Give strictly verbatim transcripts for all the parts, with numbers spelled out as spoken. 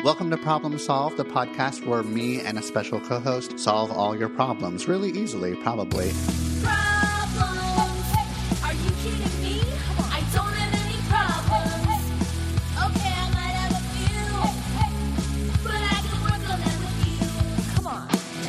Welcome to Problem Solved, the podcast where me and a special co-host solve all your problems really easily, probably. Problems? Are you kidding me? I don't have any problems. Okay, I might have a few, but I can work on them with you. Come on.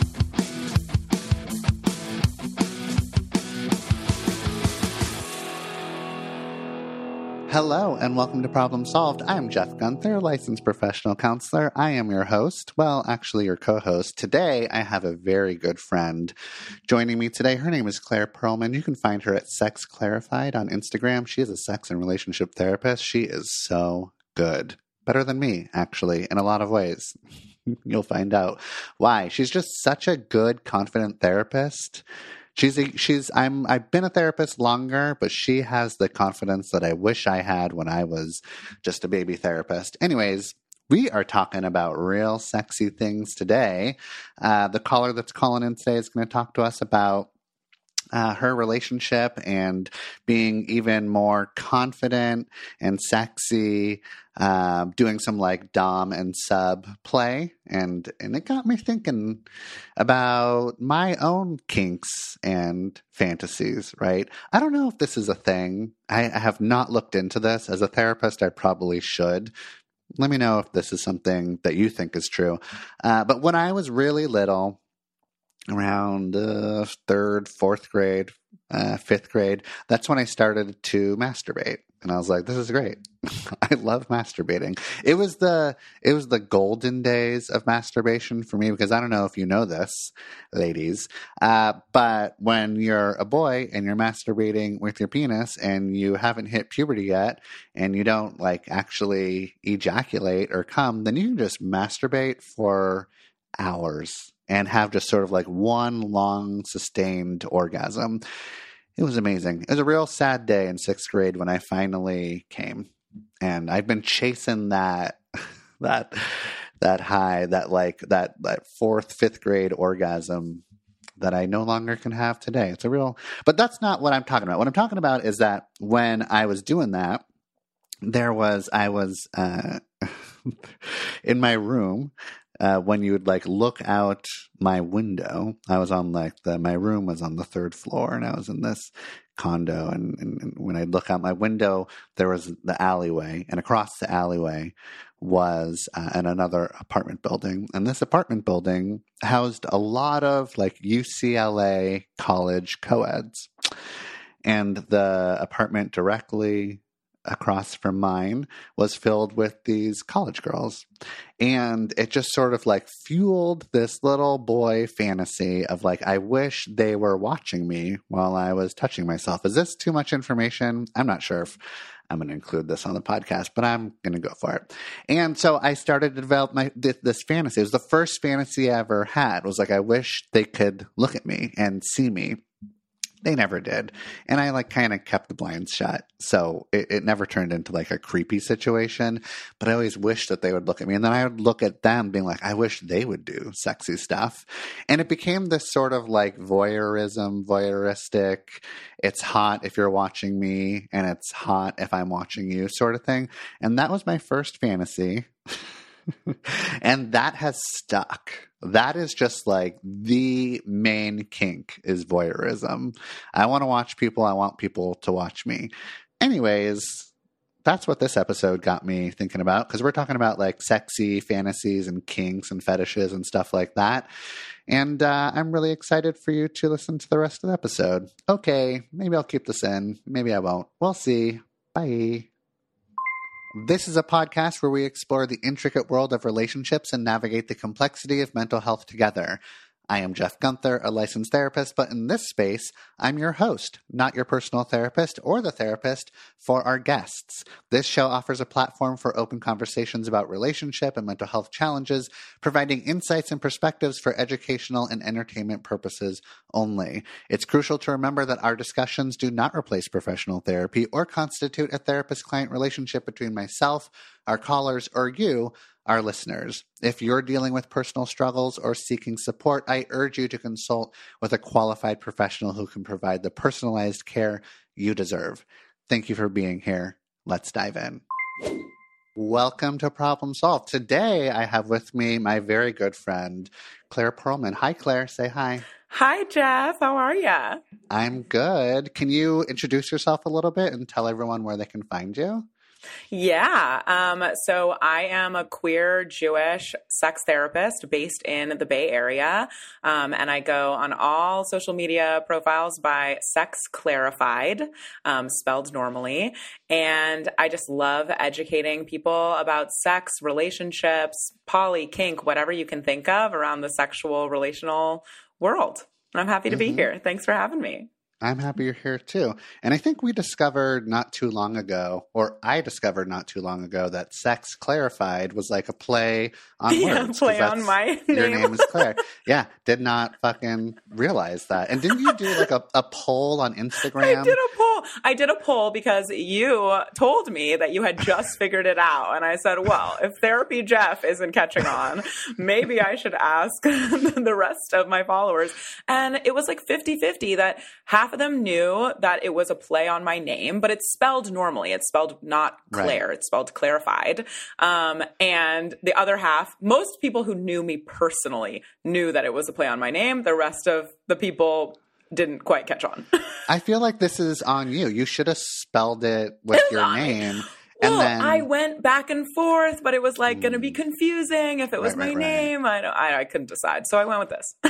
Hello, and welcome to Problem Solved. I'm Jeff Gunther, licensed professional counselor. I am your host. Well, actually, your co-host. Today, I have a very good friend joining me today. Her name is Claire Perlman. You can find her at Sex Clarified on Instagram. She is a sex and relationship therapist. She is so good. Better than me, actually, in a lot of ways. You'll find out why. She's just such a good, confident therapist. She's a, she's I'm I've been a therapist longer, but she has the confidence that I wish I had when I was just a baby therapist. Anyways, we are talking about real sexy things today. Uh, the caller that's calling in today is going to talk to us about Uh, her relationship and being even more confident and sexy, uh, doing some like dom and sub play. And, and it got me thinking about my own kinks and fantasies, right? I don't know if this is a thing. I, I have not looked into this. As a therapist, I probably should. Let me know if this is something that you think is true. Uh, but when I was really little, around uh, third, fourth grade, uh, fifth grade, that's when I started to masturbate. And I was like, this is great. I love masturbating. It was the it was the golden days of masturbation for me, because I don't know if you know this, ladies, uh, but when you're a boy and you're masturbating with your penis and you haven't hit puberty yet and you don't like actually ejaculate or come, then you can just masturbate for hours and have just sort of like one long sustained orgasm. It was amazing. It was a real sad day in sixth grade when I finally came. And I've been chasing that, that, that high, that like that, that fourth, fifth grade orgasm that I no longer can have today. It's a real, but that's not what I'm talking about. What I'm talking about is that when I was doing that, there was, I was, uh, in my room. Uh, when you would like look out my window, I was on like the, my room was on the third floor and I was in this condo. And, and, and when I'd look out my window, there was the alleyway, and across the alleyway was uh, in another apartment building. And this apartment building housed a lot of like U C L A college co-eds. And the apartment directly across from mine was filled with these college girls. And it just sort of like fueled this little boy fantasy of like, I wish they were watching me while I was touching myself. Is this too much information? I'm not sure if I'm going to include this on the podcast, but I'm going to go for it. And so I started to develop my this, this fantasy. It was the first fantasy I ever had. It was like, I wish they could look at me and see me. They never did. And I like kind of kept the blinds shut. So it, it never turned into like a creepy situation, but I always wished that they would look at me. And then I would look at them being like, I wish they would do sexy stuff. And it became this sort of like voyeurism, voyeuristic, it's hot if you're watching me and it's hot if I'm watching you sort of thing. And that was my first fantasy. And that has stuck. That is just like the main kink is voyeurism. I want to watch people. I want people to watch me. Anyways, that's what this episode got me thinking about, because we're talking about like sexy fantasies and kinks and fetishes and stuff like that. And uh, I'm really excited for you to listen to the rest of the episode. Okay, maybe I'll keep this in. Maybe I won't. We'll see. Bye. This is a podcast where we explore the intricate world of relationships and navigate the complexity of mental health together. I am Jeff Gunther, a licensed therapist, but in this space, I'm your host, not your personal therapist or the therapist for our guests. This show offers a platform for open conversations about relationship and mental health challenges, providing insights and perspectives for educational and entertainment purposes only. It's crucial to remember that our discussions do not replace professional therapy or constitute a therapist-client relationship between myself, our callers, or you, our listeners. If you're dealing with personal struggles or seeking support, I urge you to consult with a qualified professional who can provide the personalized care you deserve. Thank you for being here. Let's dive in. Welcome to Problem Solved. Today I have with me my very good friend, Claire Perlman. Hi, Claire. Say hi. Hi, Jeff. How are ya? I'm good. Can you introduce yourself a little bit and tell everyone where they can find you? Yeah. Um, so I am a queer Jewish sex therapist based in the Bay Area. Um, and I go on all social media profiles by Sex Clarified, um, spelled normally. And I just love educating people about sex, relationships, poly, kink, whatever you can think of around the sexual relational world. And I'm happy to be Mhm. here. Thanks for having me. I'm happy you're here too. And I think we discovered not too long ago, or I discovered not too long ago, that Sex Clarified was like a play on Yeah, words. 'cause play on that's- my Your name. name is Claire. Yeah, did not fucking realize that. And didn't you do like a, a poll on Instagram? I did a poll. I did a poll because you told me that you had just figured it out. And I said, well, if Therapy Jeff isn't catching on, maybe I should ask the rest of my followers. And it was like fifty-fifty that half of them knew that it was a play on my name, but it's spelled normally. It's spelled not Claire. Right. It's spelled clarified. Um, and the other half, most people who knew me personally knew that it was a play on my name. The rest of the people didn't quite catch on. I feel like this is on you. You should have spelled it with It's your on me. name. Well, and then I went back and forth, but it was like going to be confusing if it was Right, right, my right. name. I, don't, I I couldn't decide, so I went with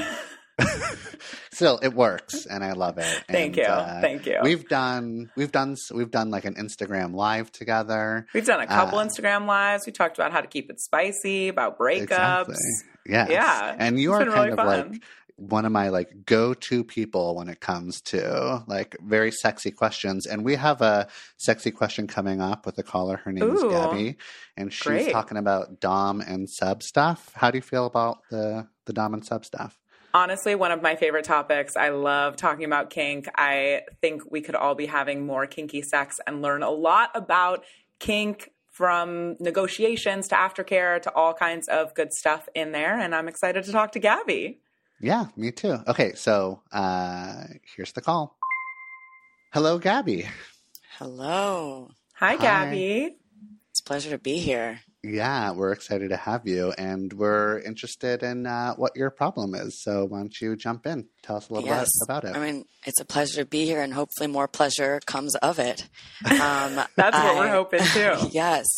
this. still it works and I love it. Thank And, you. uh, Thank you. We've done we've done we've done like an Instagram live together. We've done a couple uh, Instagram lives. We talked about how to keep it spicy, about breakups. Exactly. Yes. Yeah, And you it's are been kind really of fun. like one of my like go-to people when it comes to like very sexy questions. And we have a sexy question coming up with a caller. Her name Ooh, is Gabby. And she's great. talking about Dom and sub stuff. How do you feel about the, the Dom and sub stuff? Honestly, one of my favorite topics. I love talking about kink. I think we could all be having more kinky sex and learn a lot about kink, from negotiations to aftercare to all kinds of good stuff in there. And I'm excited to talk to Gabby. Yeah, me too. Okay, so uh, here's the call. Hello, Gabby. Hello. Hi, Hi. Gabby. It's a pleasure to be here. Yeah, we're excited to have you, and we're interested in uh, what your problem is. So why don't you jump in? Tell us a little Yes. bit about it. I mean, it's a pleasure to be here, and hopefully more pleasure comes of it. Um, That's what I- we're hoping too. Yes.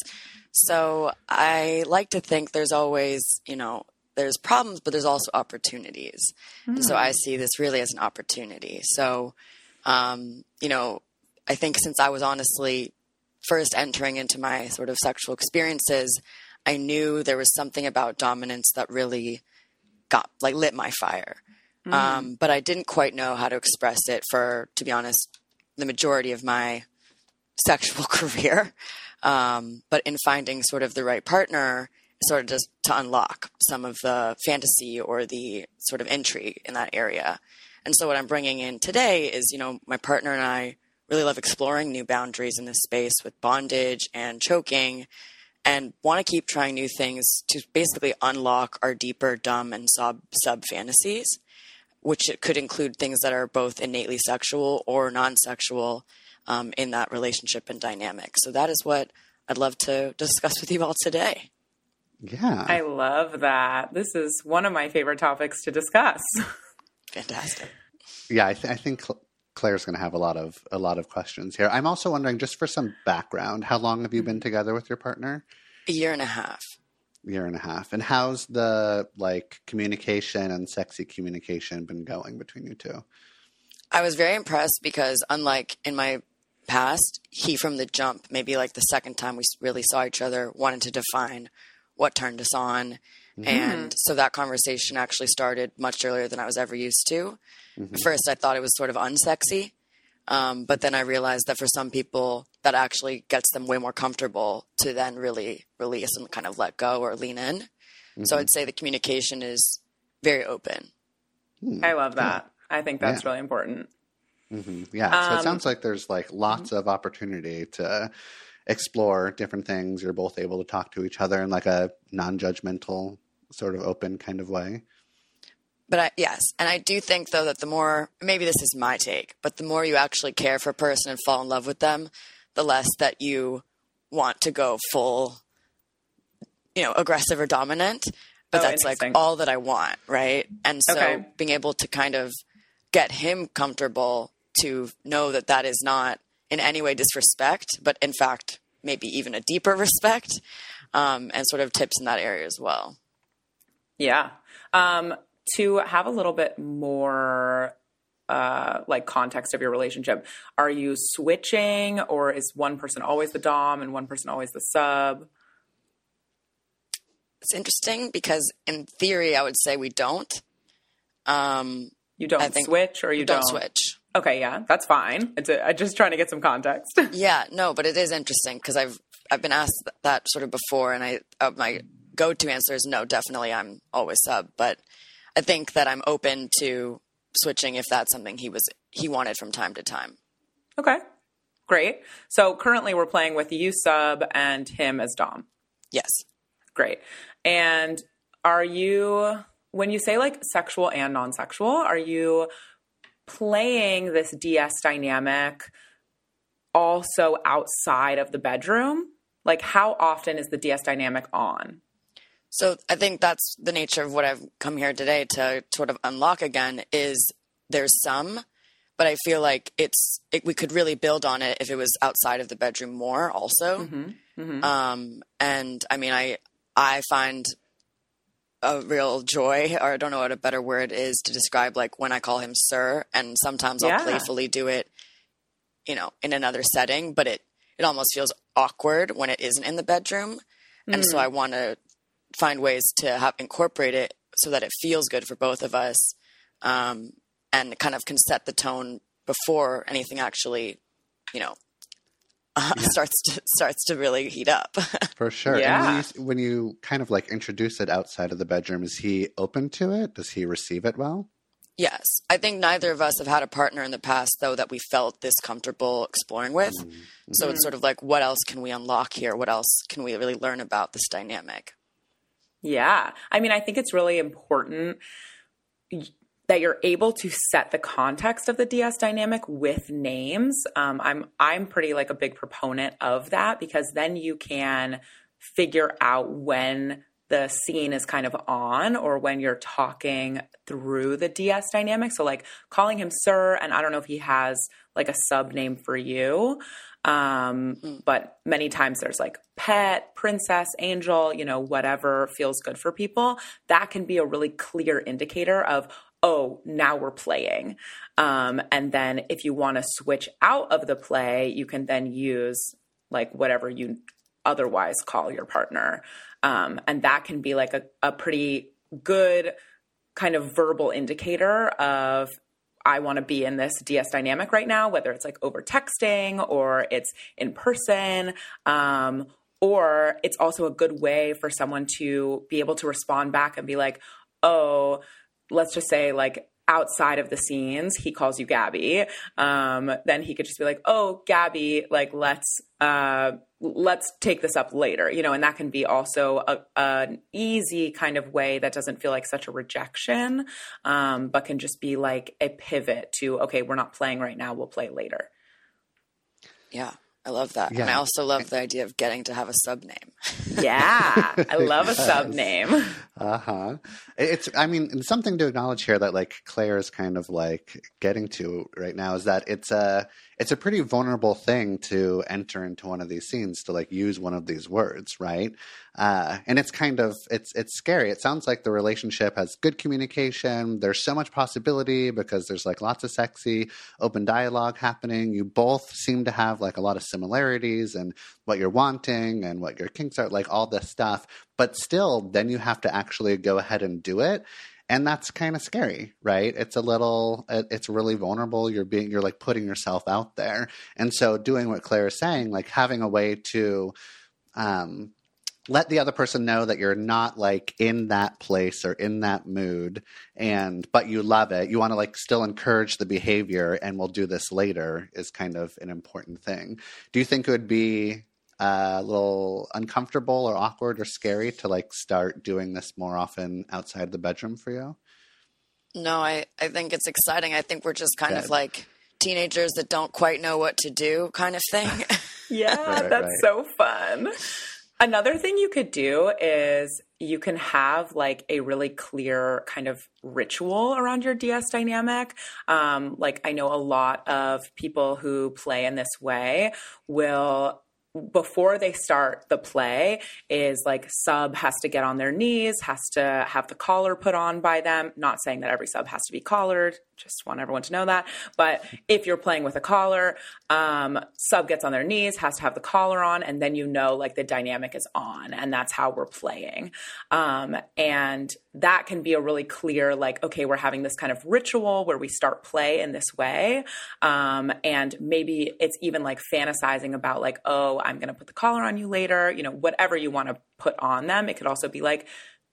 So I like to think there's always, you know, there's problems, but there's also opportunities. And so I see this really as an opportunity. So, um, you know, I think since I was honestly first entering into my sort of sexual experiences, I knew there was something about dominance that really got like lit my fire. Um, but I didn't quite know how to express it for, to be honest, the majority of my sexual career. Um, but in finding sort of the right partner, sort of just to unlock some of the fantasy or the sort of intrigue in that area. And so what I'm bringing in today is, you know, my partner and I really love exploring new boundaries in this space with bondage and choking, and want to keep trying new things to basically unlock our deeper dumb and sub sub fantasies, which it could include things that are both innately sexual or non-sexual um, in that relationship and dynamic. So that is what I'd love to discuss with you all today. yeah. I love that. This is one of my favorite topics to discuss. Fantastic. yeah, I, th- I think Cl- Claire's going to have a lot of a lot of questions here. I'm also wondering, just for some background, how long have you been together with your partner? A year and a half. Year and a half. And how's the like communication and sexy communication been going between you two? I was very impressed because unlike in my past, he from the jump, maybe like the second time we really saw each other, wanted to define what turned us on. And so that conversation actually started much earlier than I was ever used to. At first, I thought it was sort of unsexy. Um, but then I realized that for some people, that actually gets them way more comfortable to then really release and kind of let go or lean in. So I'd say the communication is very open. I love that. I think that's Yeah. really important. hmm Yeah. So it Um, sounds like there's like lots of opportunity to explore different things. You're both able to talk to each other in like a non-judgmental, sort of open kind of way. But I, yes, and I do think though that the more, maybe this is my take, but the more you actually care for a person and fall in love with them, the less that you want to go full you know, aggressive or dominant, but Oh, that's like interesting. all that I want. Right. And so Okay. being able to kind of get him comfortable to know that that is not in any way disrespect, but in fact, maybe even a deeper respect, um, and sort of tips in that area as well. Yeah. Um, to have a little bit more uh, like context of your relationship, are you switching, or is one person always the dom and one person always the sub? It's interesting because in theory, I would say we don't. Um, You don't I think switch, or you don't, don't switch. Okay, yeah, that's fine. It's a, I'm just trying to get some context. Yeah, no, but it is interesting because I've I've been asked that sort of before, and I uh, my go-to answer is no, definitely I'm always sub. But I think that I'm open to switching if that's something he was he wanted from time to time. Okay, great. So currently we're playing with you sub and him as dom. Yes. Great. And are you, when you say like sexual and non-sexual, are you playing this D S dynamic also outside of the bedroom? Like, how often is the D S dynamic on? So I think that's the nature of what I've come here today to sort of unlock again is there's some, but I feel like it's it, we could really build on it if it was outside of the bedroom more also. Mm-hmm. Mm-hmm. Um, and I mean, I I find a real joy, or I don't know what a better word is to describe, like when I call him sir, and sometimes I'll Yeah. playfully do it, you know, in another setting, but it, it almost feels awkward when it isn't in the bedroom. And so I want to find ways to have incorporate it so that it feels good for both of us, um, and kind of can set the tone before anything actually, you know, uh, starts to starts to really heat up. For sure. Yeah. And when you, when you kind of like introduce it outside of the bedroom, is he open to it? Does he receive it well? Yes. I think neither of us have had a partner in the past, though, that we felt this comfortable exploring with. Mm-hmm. So it's sort of like, what else can we unlock here? What else can we really learn about this dynamic? Yeah. I mean, I think it's really important that you're able to set the context of the D S dynamic with names. Um, I'm I'm pretty like a big proponent of that, because then you can figure out when the scene is kind of on or when you're talking through the D S dynamic. So like calling him sir, and I don't know if he has like a sub name for you, um, Mm. but many times there's like pet, princess, angel, you know, whatever feels good for people. That can be a really clear indicator of, oh, now we're playing. Um, and then if you want to switch out of the play, you can then use like whatever you otherwise call your partner. Um, and that can be like a, a pretty good kind of verbal indicator of, I want to be in this D S dynamic right now, whether it's like over texting or it's in person. Um, or it's also a good way for someone to be able to respond back and be like, oh, let's just say like outside of the scenes, he calls you Gabby. Um, then he could just be like, oh, Gabby, like, let's, uh, let's take this up later, you know, and that can be also a, an easy kind of way that doesn't feel like such a rejection, um, but can just be like a pivot to, okay, we're not playing right now, we'll play later. Yeah, I love that. Yeah. And I also love the idea of getting to have a sub name. Yeah, I love a sub name. Uh-huh. It's, I mean, and something to acknowledge here that like Claire is kind of like getting to right now is that it's a, it's a pretty vulnerable thing to enter into one of these scenes, to like use one of these words, right? Uh, and it's kind of, it's, it's scary. It sounds like the relationship has good communication. There's so much possibility because there's like lots of sexy open dialogue happening. You both seem to have like a lot of similarities and what you're wanting and what your kinks are, like all this stuff. But still, then you have to actually go ahead and do it. And that's kind of scary, right? It's a little, it's really vulnerable. You're being, you're like putting yourself out there. And so doing what Claire is saying, like having a way to um, let the other person know that you're not like in that place or in that mood, and, but you love it. You want to like still encourage the behavior, and we'll do this later, is kind of an important thing. Do you think it would be a little uncomfortable or awkward or scary to like start doing this more often outside the bedroom for you? No, I, I think it's exciting. I think we're just kind Good. of like teenagers that don't quite know what to do kind of thing. Yeah, Right, right, that's right. so fun. Another thing you could do is you can have like a really clear kind of ritual around your D S dynamic. Um, like I know a lot of people who play in this way will, before they start the play, is like sub has to get on their knees, has to have the collar put on by them. Not saying that every sub has to be collared, just want everyone to know that. But if you're playing with a collar, um, sub gets on their knees, has to have the collar on, and then you know like the dynamic is on, and that's how we're playing. Um, and that can be a really clear, like, okay, we're having this kind of ritual where we start play in this way. Um, and maybe it's even like fantasizing about like, oh, I'm going to put the collar on you later, you know, whatever you want to put on them. It could also be like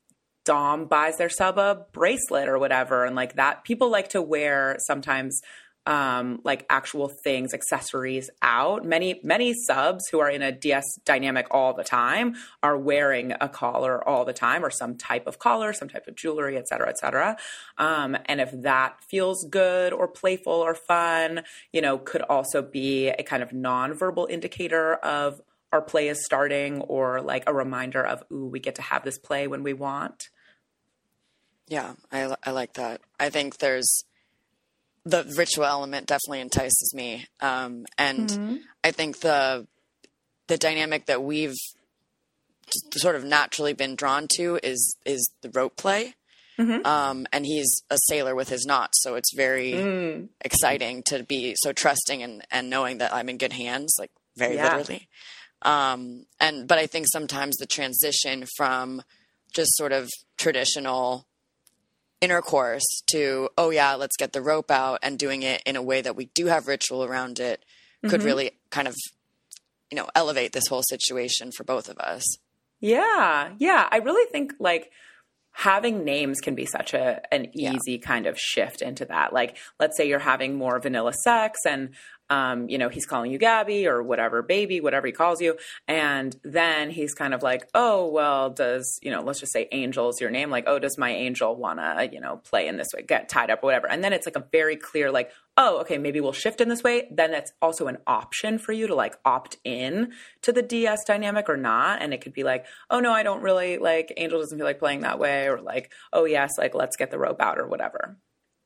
Dom buys their sub a bracelet or whatever. And like that, people like to wear sometimes um, like actual things, accessories out. Many, many subs who are in a D S dynamic all the time are wearing a collar all the time, or some type of collar, some type of jewelry, et cetera, et cetera. Um, and if that feels good or playful or fun, you know, could also be a kind of nonverbal indicator of our play is starting, or like a reminder of, ooh, we get to have this play when we want. Yeah, I, I like that. I think there's the ritual element definitely entices me. Um, and mm-hmm. I think the the dynamic that we've sort of naturally been drawn to is is the rope play. Mm-hmm. Um, and he's a sailor with his knots, so it's very mm. exciting to be so trusting and, and knowing that I'm in good hands, like very yeah. literally. Um, and but I think sometimes the transition from just sort of traditional intercourse to, oh yeah, let's get the rope out, and doing it in a way that we do have ritual around it could mm-hmm. really kind of, you know, elevate this whole situation for both of us. Yeah. Yeah. I really think like having names can be such a an easy yeah. kind of shift into that. Like, let's say you're having more vanilla sex and Um, you know, he's calling you Gabby or whatever, baby, whatever he calls you. And then he's kind of like, oh, well, does, you know, let's just say Angel is your name. Like, oh, does my angel want to, you know, play in this way, get tied up or whatever. And then it's like a very clear, like, oh, okay, maybe we'll shift in this way. Then it's also an option for you to like opt in to the D S dynamic or not. And it could be like, oh no, I don't really like, Angel doesn't feel like playing that way. Or like, oh yes, like let's get the rope out or whatever.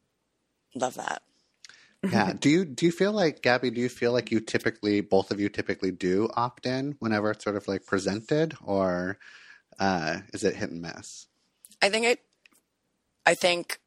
Love that. Yeah. Do you do you feel like, Gabby, do you feel like you typically, both of you typically do opt in whenever it's sort of like presented, or uh, is it hit and miss? I think it, I think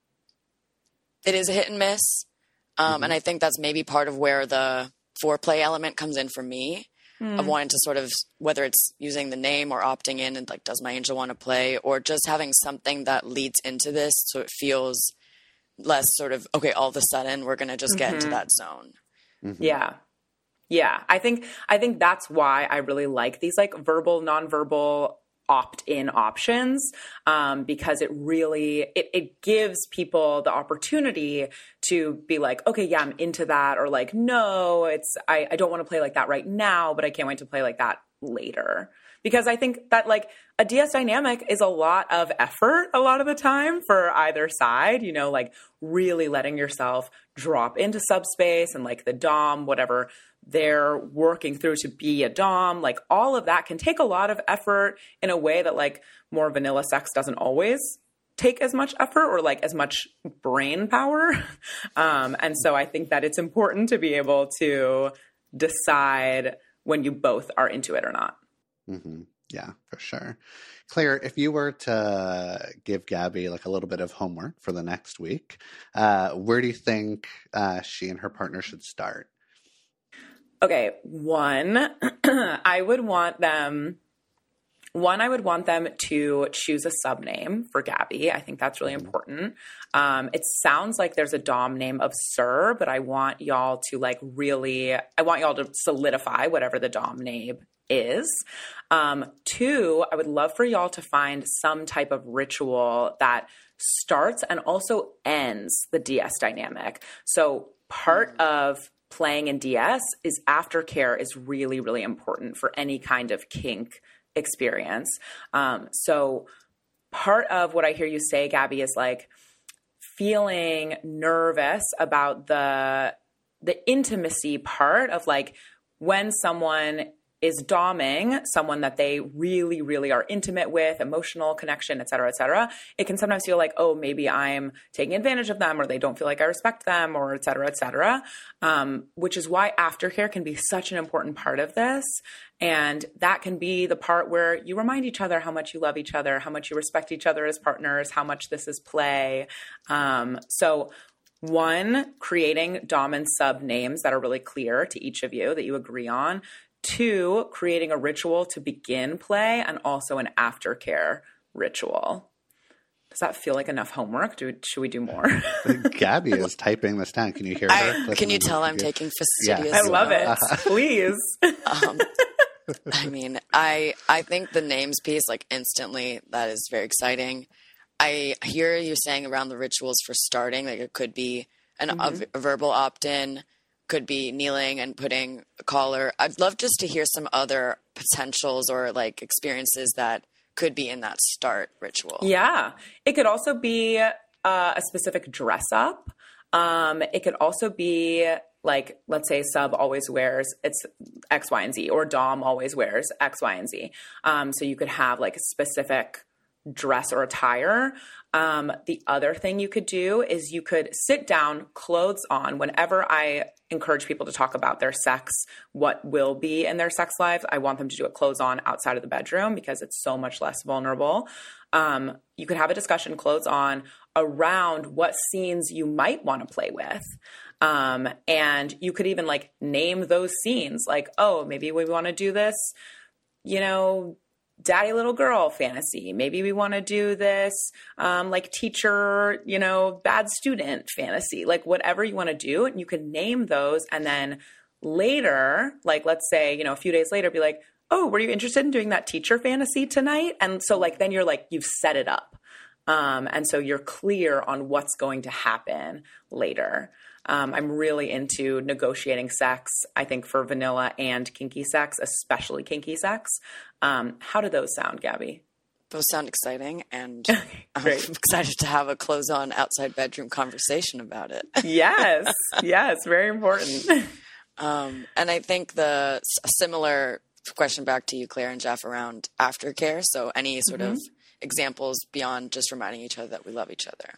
it is a hit and miss. Um, mm-hmm. And I think that's maybe part of where the foreplay element comes in for me, mm. of wanting to sort of, whether it's using the name or opting in and like, does my angel want to play, or just having something that leads into this so it feels less sort of, okay, all of a sudden we're going to just get mm-hmm. into that zone. Mm-hmm. Yeah. Yeah. I think, I think that's why I really like these like verbal, nonverbal opt-in options, um, because it really, it, it gives people the opportunity to be like, okay, yeah, I'm into that. Or like, no, it's, I, I don't want to play like that right now, but I can't wait to play like that later. Because I think that like a D S dynamic is a lot of effort a lot of the time for either side, you know, like really letting yourself drop into subspace and like the Dom, whatever they're working through to be a Dom, like all of that can take a lot of effort in a way that like more vanilla sex doesn't always take as much effort or like as much brain power. Um, and so I think that it's important to be able to decide when you both are into it or not. Mm-hmm. Yeah, for sure. Claire, if you were to give Gabby like a little bit of homework for the next week, uh, where do you think uh, she and her partner should start? Okay, one, I would want them, one, I would want them to choose a sub name for Gabby. I think that's really important. Um, it sounds like there's a Dom name of Sir, but I want y'all to like really, I want y'all to solidify whatever the Dom name is. Um, two, I would love for y'all to find some type of ritual that starts and also ends the D S dynamic. So part of playing in D S is aftercare is really, really important for any kind of kink experience. Um, so part of what I hear you say, Gabby, is like feeling nervous about the the intimacy part of like when someone is doming someone that they really, really are intimate with, emotional connection, et cetera, et cetera, it can sometimes feel like, oh, maybe I'm taking advantage of them or they don't feel like I respect them or et cetera, et cetera, um, which is why aftercare can be such an important part of this. And that can be the part where you remind each other how much you love each other, how much you respect each other as partners, how much this is play. Um, so one, creating dom and sub names that are really clear to each of you that you agree on. Two, creating a ritual to begin play and also an aftercare ritual. Does that feel like enough homework? Do, should we do more? Gabby is typing this down. Can you hear her? I, can you tell I'm taking fastidious? Yeah. I love it. Uh-huh. Please. Um, I mean, I I think the names piece, like instantly, that is very exciting. I hear you saying around the rituals for starting, like it could be an, mm-hmm. a, a verbal opt-in, could be kneeling and putting a collar. I'd love just to hear some other potentials or like experiences that could be in that start ritual. Yeah. It could also be uh, a specific dress up. Um, it could also be like, let's say sub always wears it's X, Y, and Z, or dom always wears X, Y, and Z. Um, so you could have like a specific dress or attire. Um, the other thing you could do is you could sit down, clothes on. Whenever I encourage people to talk about their sex, what will be in their sex life, I want them to do it clothes on outside of the bedroom because it's so much less vulnerable. Um, you could have a discussion clothes on around what scenes you might want to play with. Um, and you could even like name those scenes like, oh, maybe we want to do this, you know, daddy little girl fantasy. Maybe we want to do this, um, like teacher, you know, bad student fantasy, like whatever you want to do. And you can name those. And then later, like, let's say, you know, a few days later, be like, oh, were you interested in doing that teacher fantasy tonight? And so like, then you're like, you've set it up. Um, and so you're clear on what's going to happen later. Um, I'm really into negotiating sex, I think for vanilla and kinky sex, especially kinky sex. Um, how do those sound, Gabby? Those sound exciting, and I'm excited to have a close-on outside bedroom conversation about it. Yes, yes, very important. Um, and I think the a similar question back to you, Claire and Jeff, around aftercare. So any sort mm-hmm. of examples beyond just reminding each other that we love each other?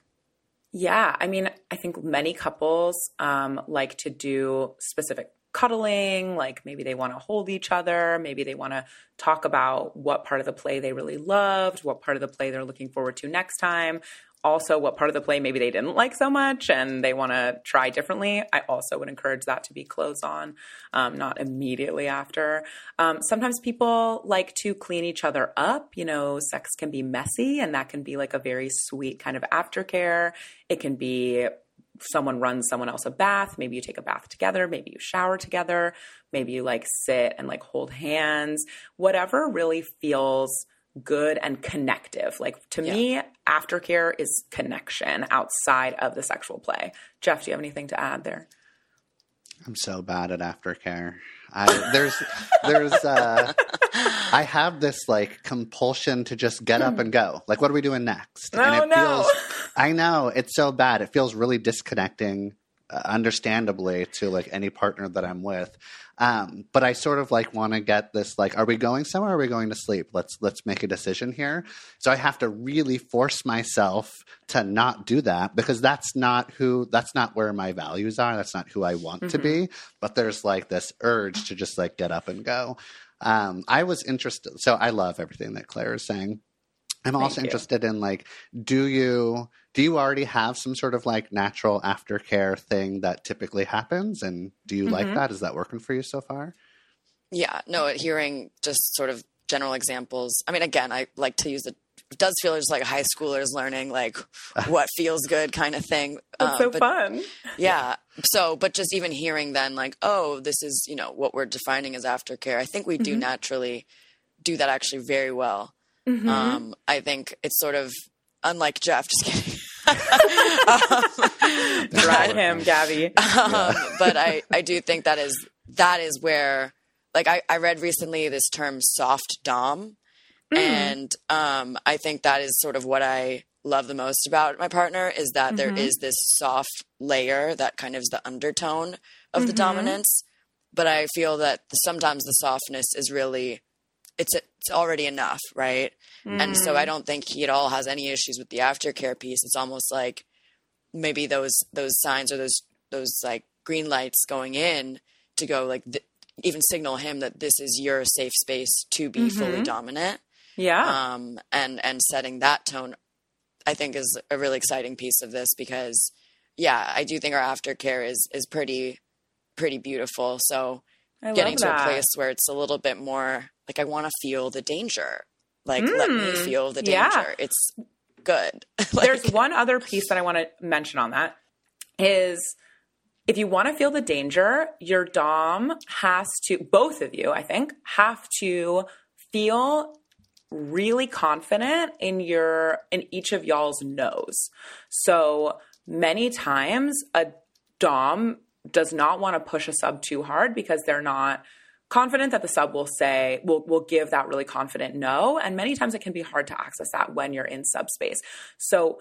Yeah, I mean, I think many couples um, like to do specific cuddling, like maybe they want to hold each other, maybe they want to talk about what part of the play they really loved, what part of the play they're looking forward to next time. Also, what part of the play maybe they didn't like so much and they want to try differently. I also would encourage that to be clothes on, um, not immediately after. Um, sometimes people like to clean each other up. You know, sex can be messy, and that can be like a very sweet kind of aftercare. It can be someone runs someone else a bath. Maybe you take a bath together. Maybe you shower together. Maybe you like sit and like hold hands. Whatever really feels good and connective. Like to yeah. me, aftercare is connection outside of the sexual play. Jeff, do you have anything to add there? I'm so bad at aftercare. I, there's, there's, uh, I have this like compulsion to just get up and go. Like, what are we doing next? Oh, and it no. feels, I know it's so bad. It feels really disconnecting, uh, understandably, to like any partner that I'm with. Um, but I sort of like want to get this, like, are we going somewhere? Or are we going to sleep? Let's, let's make a decision here. So I have to really force myself to not do that because that's not who, that's not where my values are. That's not who I want mm-hmm. to be. But there's like this urge to just like get up and go. Um, I was interested. So I love everything that Claire is saying. I'm Thank also you. interested in like, do you, do you already have some sort of like natural aftercare thing that typically happens? And do you mm-hmm. like that? Is that working for you so far? Yeah, no, hearing just sort of general examples. I mean, again, I like to use it. It does feel just like high schoolers learning like what feels good kind of thing. That's um, so but, fun. Yeah. So, but just even hearing then like, oh, this is, you know, what we're defining as aftercare. I think we do mm-hmm. naturally do that actually very well. Mm-hmm. Um, I think it's sort of unlike Jeff, just kidding. um, Drive him, Gabby. Um, yeah. But I, I do think that is, that is where, like I, I read recently this term soft dom. Mm. And um, I think that is sort of what I love the most about my partner is that mm-hmm. there is this soft layer that kind of is the undertone of mm-hmm. the dominance. but I feel that sometimes the softness is really, it's it's already enough, right? Mm. And so I don't think he at all has any issues with the aftercare piece. It's almost like maybe those those signs or those those like green lights going in to go like th- even signal him that this is your safe space to be mm-hmm. fully dominant. Yeah. Um, and and setting that tone, I think, is a really exciting piece of this because, yeah, I do think our aftercare is is pretty pretty beautiful. So I getting to that. a place where it's a little bit more like I want to feel the danger. Like mm, let me feel the danger. Yeah. It's good. Like, there's one other piece that I want to mention on that is if you want to feel the danger, your dom has to, both of you, I think, have to feel really confident in your, in each of y'all's no's. So many times a dom does not want to push a sub too hard because they're not confident that the sub will say, will will give that really confident no. And many times it can be hard to access that when you're in subspace. So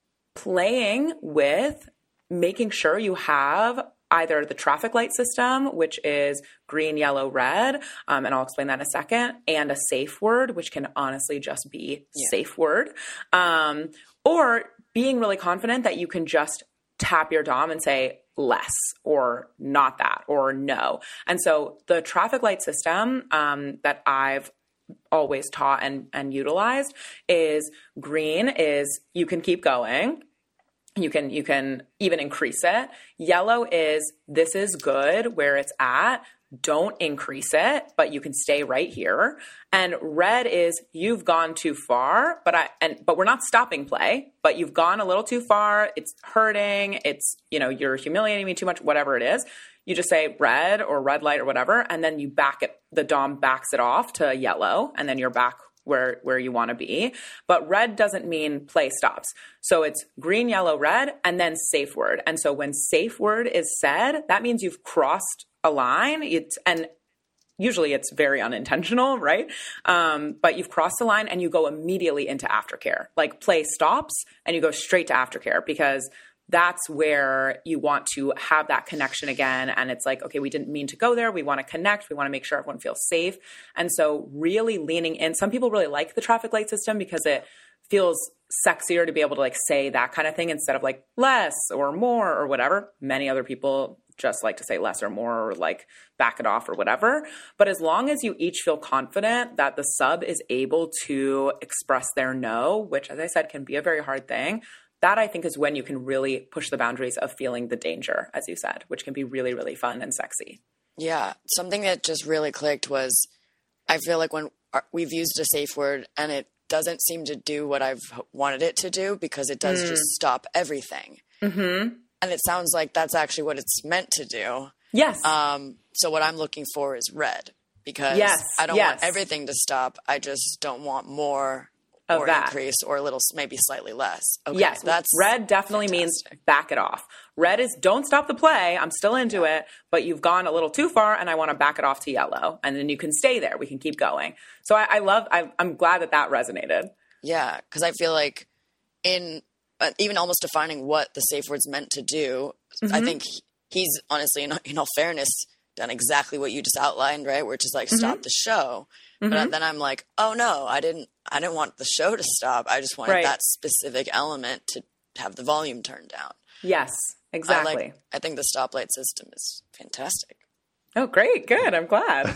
playing with making sure you have either the traffic light system, which is green, yellow, red, um, and I'll explain that in a second, and a safe word, which can honestly just be yeah. safe word, um, or being really confident that you can just tap your dom and say less or not that or no. And so the traffic light system um, that I've always taught and, and utilized is green is you can keep going. You can, you can even increase it. Yellow is this is good where it's at. Don't increase it, but you can stay right here. And red is you've gone too far, but I, and, but we're not stopping play, but you've gone a little too far. It's hurting. It's, you know, you're humiliating me too much, whatever it is. You just say red or red light or whatever. And then you back it, the dom backs it off to yellow and then you're back where, where you want to be. But red doesn't mean play stops. So it's green, yellow, red, and then safe word. And so when safe word is said, that means you've crossed a line. It's, and usually it's very unintentional, right? Um, but you've crossed the line and you go immediately into aftercare. Like play stops and you go straight to aftercare because that's where you want to have that connection again. And it's like, okay, we didn't mean to go there. We want to connect. We want to make sure everyone feels safe. And so really leaning in, some people really like the traffic light system because it feels sexier to be able to like say that kind of thing instead of like less or more or whatever. Many other people just like to say less or more or like back it off or whatever. But as long as you each feel confident that the sub is able to express their no, which as I said, can be a very hard thing, that I think is when you can really push the boundaries of feeling the danger, as you said, which can be really, really fun and sexy. Yeah. Something that just really clicked was I feel like when we've used a safe word and it doesn't seem to do what I've wanted it to do because it does mm. just stop everything. Mm-hmm. And it sounds like that's actually what it's meant to do. Yes. Um, so what I'm looking for is red because yes. I don't yes. want everything to stop. I just don't want more of or that. Increase or a little, maybe slightly less. Okay, yes. That's red definitely fantastic. Means back it off. Red is don't stop the play. I'm still into yeah. it, but you've gone a little too far and I want to back it off to yellow. And then you can stay there. We can keep going. So I, I love, I, I'm glad that that resonated. Yeah. Cause I feel like in, Uh, even almost defining what the safe word's meant to do, mm-hmm. I think he's honestly, in, in all fairness, done exactly what you just outlined, right? Where it's just like, mm-hmm. stop the show. Mm-hmm. But then I'm like, oh no, I didn't, I didn't want the show to stop. I just wanted right. that specific element to have the volume turned down. Yes, exactly. I, like, I think the stoplight system is fantastic. Oh, great. Good. I'm glad.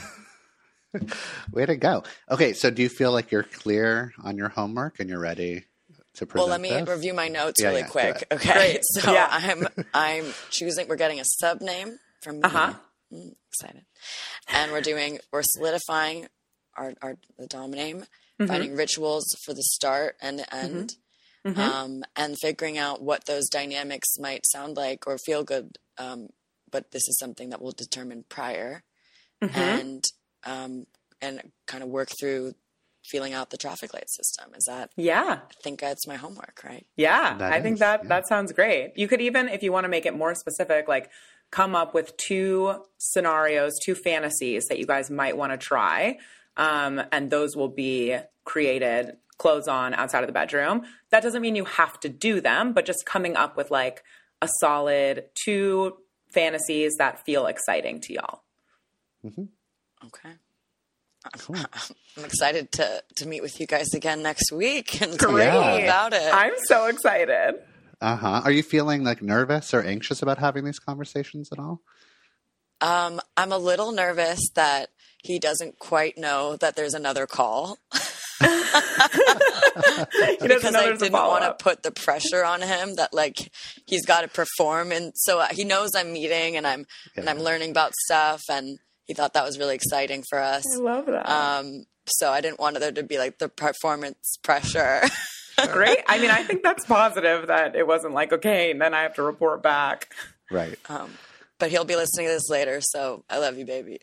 Way to go. Okay. So do you feel like you're clear on your homework and you're ready? Well, let me this? review my notes yeah, really yeah, quick. Okay, Great. so yeah. I'm I'm choosing. We're getting a sub name from me. Uh-huh. Mm, excited, and we're doing we're solidifying our our the dom name, mm-hmm. finding rituals for the start and the end, mm-hmm. Mm-hmm. Um, and figuring out what those dynamics might sound like or feel good. Um, but this is something that we'll determine prior, mm-hmm. and um, and kind of work through. Feeling out the traffic light system. Is that? Yeah. I think that's my homework, right? Yeah. That I is, think that, yeah. that sounds great. You could even, if you want to make it more specific, like come up with two scenarios, two fantasies that you guys might want to try. Um, and those will be created, clothes on outside of the bedroom. That doesn't mean you have to do them, but just coming up with like a solid two fantasies that feel exciting to y'all. Mm-hmm. Okay. Cool. I'm excited to, to meet with you guys again next week and Great. talk all about it. I'm so excited. Uh-huh. Are you feeling like nervous or anxious about having these conversations at all? Um, I'm a little nervous that he doesn't quite know that there's another call. He Because doesn't know I there's a didn't want to follow-up. put the pressure on him that like he's got to perform, and so he knows I'm meeting and I'm and Yeah. I'm learning about stuff, and he thought that was really exciting for us. I love that. Um, so I didn't want there to be like the performance pressure. Great. I mean, I think that's positive that it wasn't like, okay, and then I have to report back. Right. Um, but he'll be listening to this later, so I love you, baby.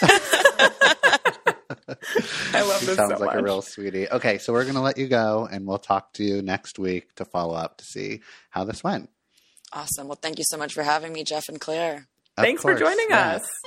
I love He this sounds so like much. a real sweetie. Okay, so we're going to let you go, and we'll talk to you next week to follow up to see how this went. Awesome. Well, thank you so much for having me, Jeff and Claire. Of Thanks for course, joining yeah. us.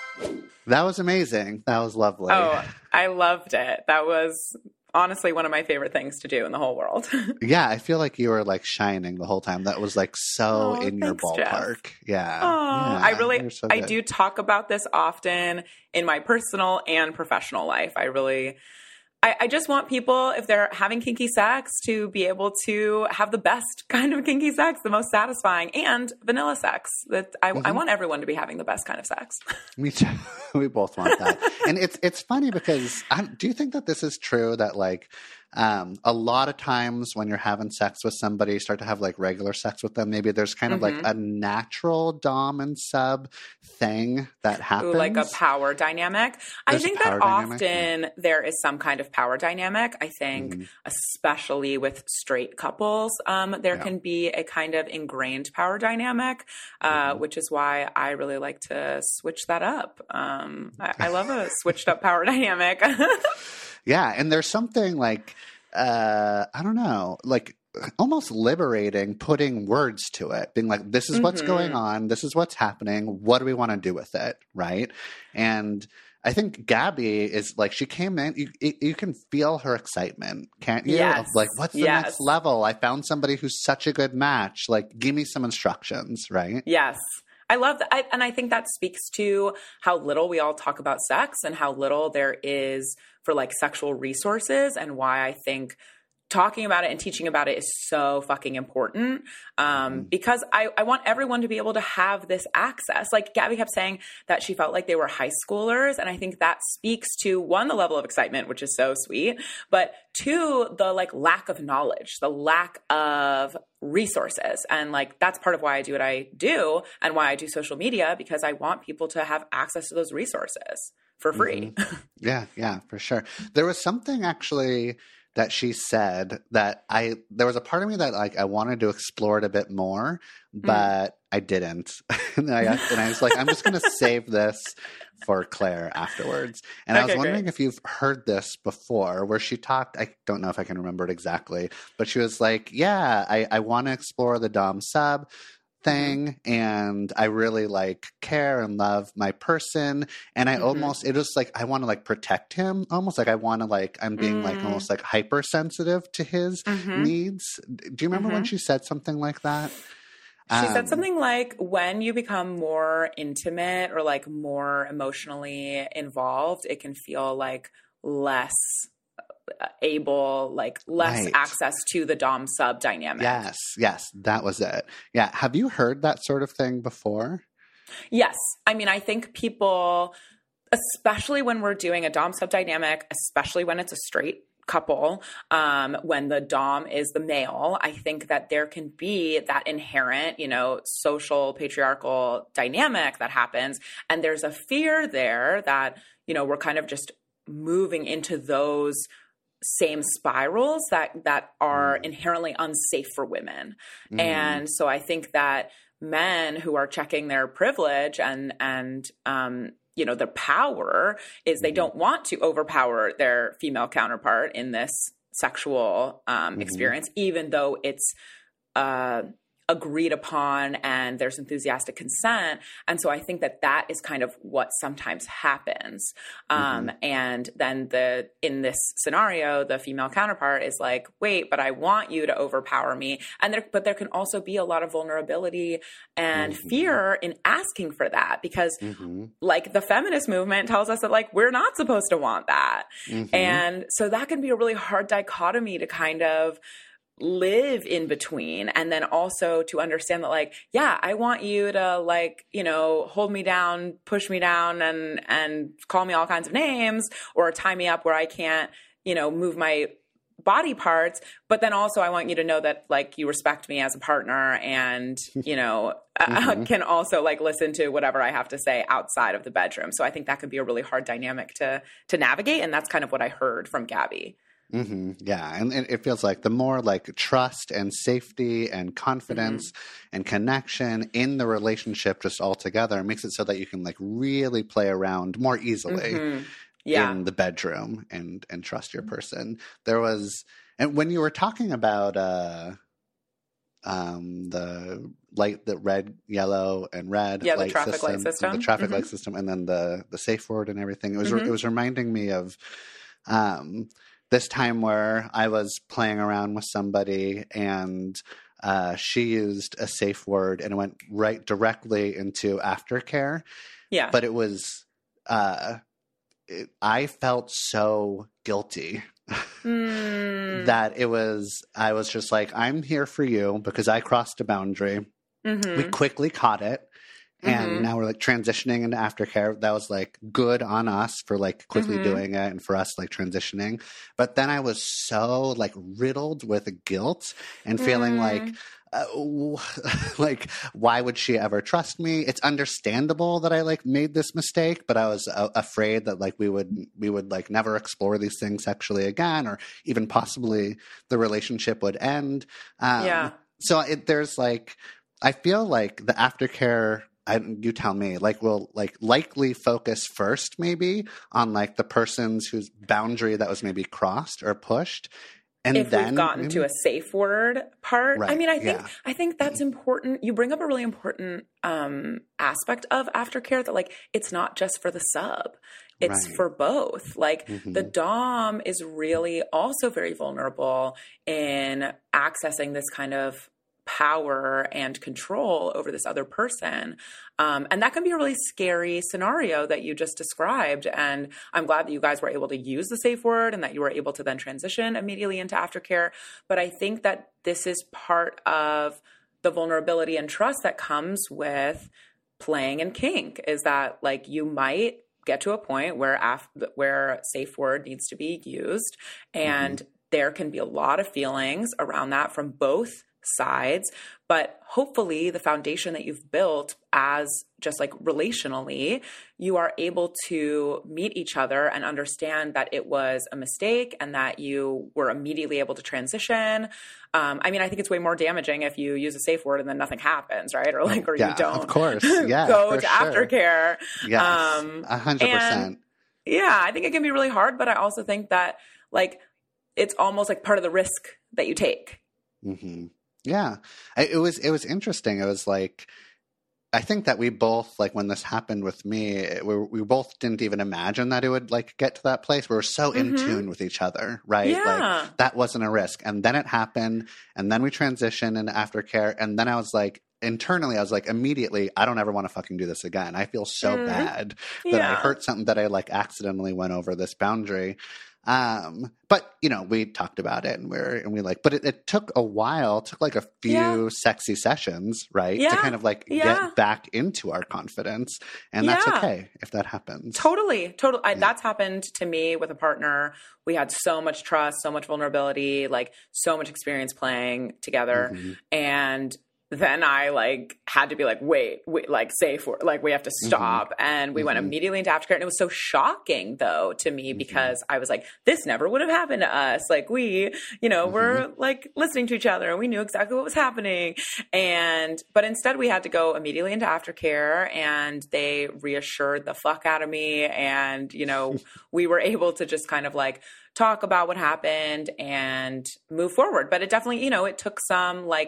That was amazing. That was lovely. Oh, I loved it. That was honestly one of my favorite things to do in the whole world. Yeah, I feel like you were like shining the whole time. That was like so Oh, in your thanks, Jeff. ballpark. Yeah. Oh, Yeah, I really, you're so I good. do talk about this often in my personal and professional life. I really, I, I just want people, if they're having kinky sex, to be able to have the best kind of kinky sex, the most satisfying, and vanilla sex. That I, I want everyone to be having the best kind of sex. Me too. We both want that. And it's it's funny because I, do you think that this is true that like um, a lot of times when you're having sex with somebody, you start to have like regular sex with them, maybe there's kind of like a natural dom and sub thing that happens. Ooh, like a power dynamic. I There's a think that power dynamic? often there is some kind of power dynamic. I think, Mm-hmm. especially with straight couples, um, there Yeah. can be a kind of ingrained power dynamic, uh, Mm-hmm. which is why I really like to switch that up. Um, I, I love a switched up power dynamic. Yeah, and there's something like uh, I don't know, like almost liberating putting words to it, being like, this is what's Mhm. going on, this is what's happening, what do we want to do with it, right? And I think Gabby is like, she came in, you, you can feel her excitement, can't you? Yes. Of like, what's the Yes. next level? I found somebody who's such a good match. Like, give me some instructions, right? Yes. I love that. I, and I think that speaks to how little we all talk about sex and how little there is for like sexual resources, and why I think talking about it and teaching about it is so fucking important. Um, because I, I want everyone to be able to have this access. Like Gabby kept saying that she felt like they were high schoolers. And I think that speaks to, one, the level of excitement, which is so sweet, but two, the like lack of knowledge, the lack of resources. And like, that's part of why I do what I do and why I do social media, because I want people to have access to those resources for free. Yeah, yeah, for sure. There was something actually that she said that I there was a part of me that like I wanted to explore it a bit more, but mm. I didn't. and, I, and I was like, I'm just going to save this for Claire afterwards. And okay, I was wondering great. if you've heard this before, where she talked, I don't know if I can remember it exactly, but she was like, yeah, I, I want to explore the dom sub thing, and I really like care and love my person, and I mm-hmm. almost it was like I want to like protect him, almost like I want to like I'm being mm. like almost like hypersensitive to his mm-hmm. needs. Do you remember mm-hmm. when she said something like that? She um, said something like, when you become more intimate or like more emotionally involved, it can feel like less able, like less right. access to the dom sub dynamic. Yes, yes, that was it. Yeah. Have you heard that sort of thing before? Yes. I mean, I think people, especially when we're doing a dom sub dynamic, especially when it's a straight couple, um, when the dom is the male, I think that there can be that inherent, you know, social patriarchal dynamic that happens. And there's a fear there that, you know, we're kind of just moving into those same spirals that that are inherently unsafe for women. Mm. And so I think that men who are checking their privilege and and um you know their power is they don't want to overpower their female counterpart in this sexual um mm-hmm. experience, even though it's uh agreed upon and there's enthusiastic consent. And so I think that that is kind of what sometimes happens. Um, mm-hmm. And then the, in this scenario, the female counterpart is like, wait, but I want you to overpower me. And there, but there can also be a lot of vulnerability and mm-hmm. fear in asking for that, because mm-hmm. like the feminist movement tells us that like, we're not supposed to want that. Mm-hmm. And so that can be a really hard dichotomy to kind of live in between. And then also to understand that like, yeah, I want you to like, you know, hold me down, push me down and, and call me all kinds of names or tie me up where I can't, you know, move my body parts. But then also I want you to know that like you respect me as a partner and, you know, mm-hmm. can also like listen to whatever I have to say outside of the bedroom. So I think that could be a really hard dynamic to, to navigate. And that's kind of what I heard from Gabby. Mm-hmm. Yeah. And, and it feels like the more like trust and safety and confidence mm-hmm. and connection in the relationship just all together makes it so that you can like really play around more easily mm-hmm. yeah. in the bedroom and, and trust your person. There was, and when you were talking about, uh, um, the light, the red, yellow and red, yeah, light the traffic system, light system, the traffic mm-hmm. light system, and then the, the safe word and everything. It was, mm-hmm. it was reminding me of, um, this time where I was playing around with somebody and uh, she used a safe word and it went right directly into aftercare. Yeah. But it was, uh, it, I felt so guilty mm. that it was, I was just like, I'm here for you because I crossed a boundary. Mm-hmm. We quickly caught it. And mm-hmm. now we're like transitioning into aftercare. That was like good on us for like quickly mm-hmm. doing it and for us like transitioning. But then I was so like riddled with guilt and feeling mm. like, uh, like, why would she ever trust me? It's understandable that I like made this mistake, but I was uh, afraid that like we would, we would like never explore these things sexually again, or even possibly the relationship would end. Um, yeah. So it, there's like, I feel like the aftercare, I, you tell me, like we'll like likely focus first maybe on like the person's whose boundary that was maybe crossed or pushed. And if then we've gotten maybe, to a safe word part, right, I mean, I think, yeah. I think that's important. You bring up a really important um, aspect of aftercare that like, it's not just for the sub. It's right. for both. Like mm-hmm. the dom is really also very vulnerable in accessing this kind of power and control over this other person. Um, and that can be a really scary scenario that you just described. And I'm glad that you guys were able to use the safe word and that you were able to then transition immediately into aftercare. But I think that this is part of the vulnerability and trust that comes with playing in kink, is that like you might get to a point where af- where safe word needs to be used. And mm-hmm. there can be a lot of feelings around that from both sides, but hopefully the foundation that you've built as just like relationally, you are able to meet each other and understand that it was a mistake and that you were immediately able to transition. Um, I mean, I think it's way more damaging if you use a safe word and then nothing happens, right? Or like, or yeah, you don't of course. Yeah, go to sure. aftercare. Yes, um, a hundred percent. Yeah, I think it can be really hard, but I also think that like, it's almost like part of the risk that you take. Mm-hmm. Yeah, it was, it was interesting. It was like, I think that we both, like when this happened with me, we, we both didn't even imagine that it would like get to that place. We were so in mm-hmm. tune with each other, right? Yeah. Like that wasn't a risk. And then it happened and then we transitioned into aftercare. And then I was like, internally, I was like, immediately, I don't ever want to fucking do this again. I feel so mm. bad that yeah. I hurt something, that I like accidentally went over this boundary. Um, but you know, we talked about it and we're, and we like, but it, it took a while, it took like a few yeah. sexy sessions, right? Yeah. To kind of like yeah. get back into our confidence. And that's yeah. okay if that happens. Totally. Totally. I, Yeah. That's happened to me with a partner. We had so much trust, so much vulnerability, like so much experience playing together. Mm-hmm. And then I like had to be like, wait, wait, like safe word, like we have to stop. Mm-hmm. And we mm-hmm. went immediately into aftercare. And it was so shocking though to me mm-hmm. because I was like, this never would have happened to us. Like we, you know, mm-hmm. we're like listening to each other and we knew exactly what was happening. And, but instead we had to go immediately into aftercare and they reassured the fuck out of me. And, you know, we were able to just kind of like talk about what happened and move forward. But it definitely, you know, it took some like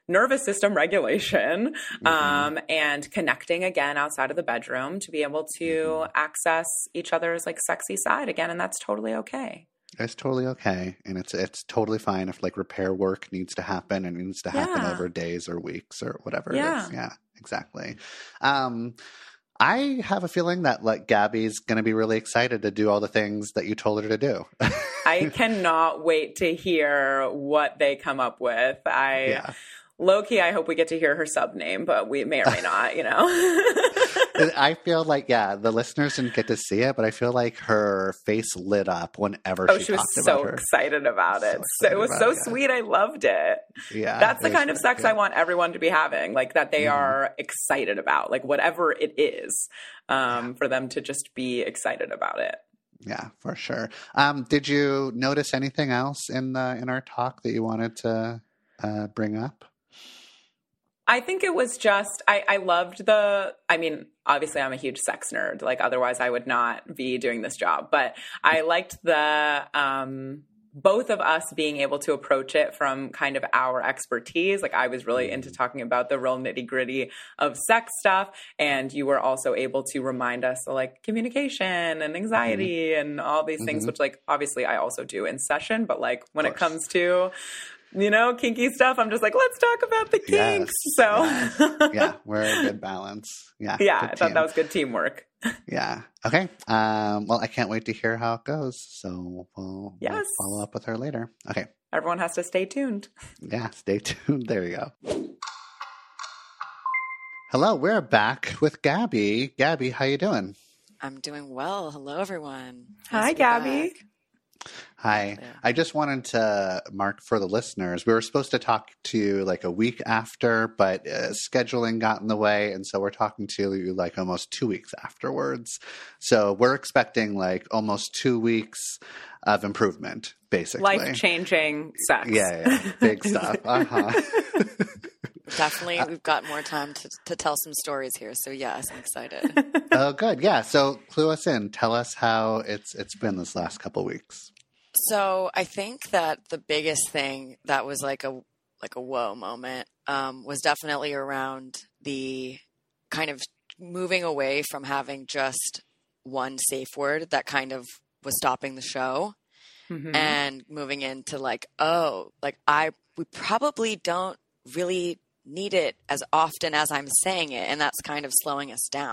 nervous system regulation, Mm-hmm. um, and connecting again outside of the bedroom to be able to Mm-hmm. access each other's like sexy side again. And that's totally okay. It's totally okay, and it's it's totally fine if like repair work needs to happen and it needs to happen Yeah. over days or weeks or whatever Yeah. it is. Yeah, exactly. Um, I have a feeling that like Gabby's going to be really excited to do all the things that you told her to do. I cannot wait to hear what they come up with. I Yeah. low key, I hope we get to hear her sub name, but we may or may not, you know. I feel like, yeah, the listeners didn't get to see it, but I feel like her face lit up whenever Oh, she, she was talked so about her. excited about it. So So it excited was about so it, yeah. sweet. I loved it. Yeah, That's it the was kind of really sex good. I want everyone to be having, like that they Mhm. are excited about, like whatever it is, um, for them to just be excited about it. Yeah, for sure. Um, did you notice anything else in the in our talk that you wanted to uh, bring up? I think it was just, I, I loved the, I mean, obviously I'm a huge sex nerd, like otherwise I would not be doing this job, but I liked the, um, both of us being able to approach it from kind of our expertise. Like I was really into talking about the real nitty gritty of sex stuff. And you were also able to remind us of like communication and anxiety and all these things, Mhm. which like obviously I also do in session, but like when it course. comes to, you know, kinky stuff, I'm just like, let's talk about the kinks. Yes, So yes. Yeah, we're a good balance. Yeah. yeah, good I thought team. that was good teamwork. Yeah. Okay. Um, well, I can't wait to hear how it goes. So we'll, Yes. we'll follow up with her later. Okay. Everyone has to stay tuned. Yeah. Stay tuned. There you go. Hello, we're back with Gabby. Gabby, how you doing? I'm doing well. Hello, everyone. Nice Hi, to be Gabby. back. Hi. Yeah. I just wanted to mark for the listeners. We were supposed to talk to you like a week after, but uh, scheduling got in the way. And so we're talking to you like almost two weeks afterwards. So we're expecting like almost two weeks of improvement, basically. Life changing sex. Yeah, yeah. Big stuff. Uh-huh. Definitely, we've got more time to, to tell some stories here. So, yes, I'm excited. Oh, good. Yeah. So clue us in. Tell us how it's it's been this last couple weeks. So, I think that the biggest thing that was like a like a whoa moment um, was definitely around the kind of moving away from having just one safe word that kind of was stopping the show. Mhm. And moving into like, oh, like I, we probably don't really need it as often as I'm saying it. And that's kind of slowing us down.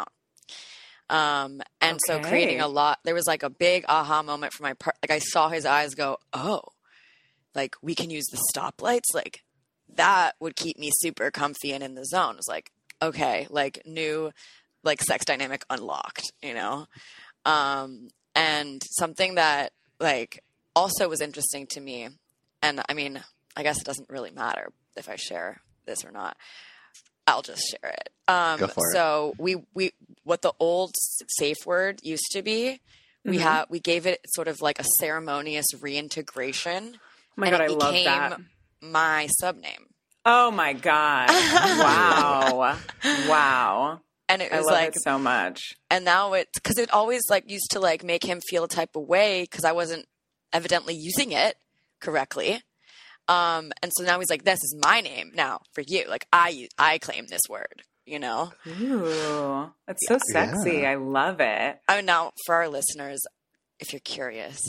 Um, and so Okay. creating a lot, there was like a big aha moment for my part. Like I saw his eyes go, oh, like we can use the stoplights. Like that would keep me super comfy and in the zone. It was like, okay, like new, like sex dynamic unlocked, you know? Um, and something that like also was interesting to me, and I mean, I guess it doesn't really matter if I share this or not. I'll just share it. Um, Go for it. so we, we, what the old s- safe word used to be, we Mhm. had, we gave it sort of like a ceremonious reintegration. Oh my and God, it I love became that. my subname. Oh my God. Wow. Wow. And it I was love like, it so much. and now it's, cause it always like used to like make him feel a type of way. Cause I wasn't evidently using it correctly. Um, and so now he's like, this is my name now for you. Like I, I claim this word, you know? Ooh, that's so sexy. Yeah. I love it. Oh, now for our listeners, if you're curious,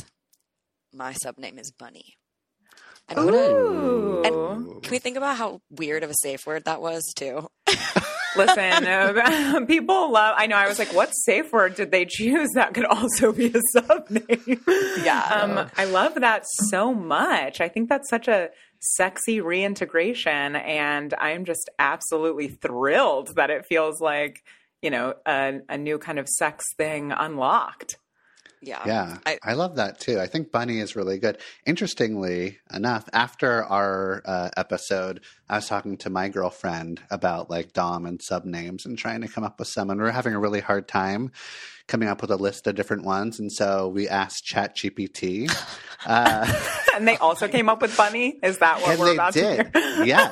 my subname is Bunny. And, what a- Ooh. and can we think about how weird of a safe word that was too? Listen, uh, people love, I know, I was like, what safe word did they choose that could also be a subname? Yeah. Um, I love that so much. I think that's such a sexy reintegration, and I'm just absolutely thrilled that it feels like, you know, a, a new kind of sex thing unlocked. Yeah. Yeah, I, I- love that too. I think Bunny is really good. Interestingly enough, after our uh, episode, I was talking to my girlfriend about like Dom and sub names and trying to come up with some, and we we're having a really hard time coming up with a list of different ones. And so we asked ChatGPT. Uh, And they also came up with Bunny? Is that what and we're they about did. to hear? Yes.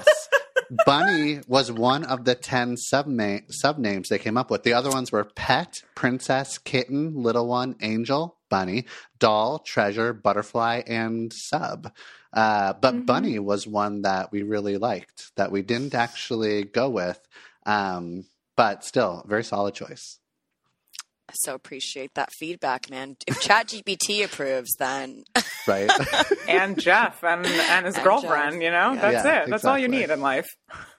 Bunny was one of the ten sub sub names they came up with. The other ones were Pet, Princess, Kitten, Little One, Angel. Bunny, Doll, Treasure, Butterfly, and Sub. Uh, but Mhm. Bunny was one that we really liked that we didn't actually go with, um, but still, very solid choice. I so appreciate that feedback, man. If ChatGPT approves, then Right? And Jeff and, and his And girlfriend, Jeff. you know, Yeah. that's Yeah, it. That's all you exactly. need in life.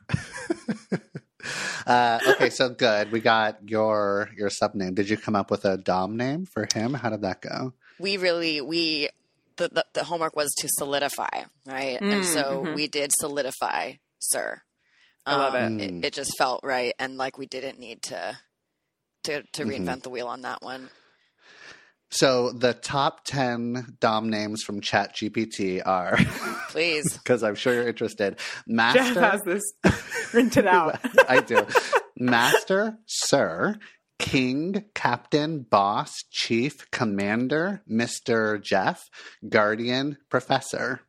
uh, okay, so good. We got your your sub name. Did you come up with a Dom name for him? How did that go? we really we the, the the homework was to solidify, right? Mm, and so mhm. we did solidify, sir. I love it. Um, it. It just felt right, and like we didn't need to to to Mhm. reinvent the wheel on that one. So the top ten Dom names from ChatGPT are, Please. because I'm sure you're interested, Jeff Master. has this printed out. I do. Master, Sir, King, Captain, Boss, Chief, Commander, Mister Jeff, Guardian, Professor.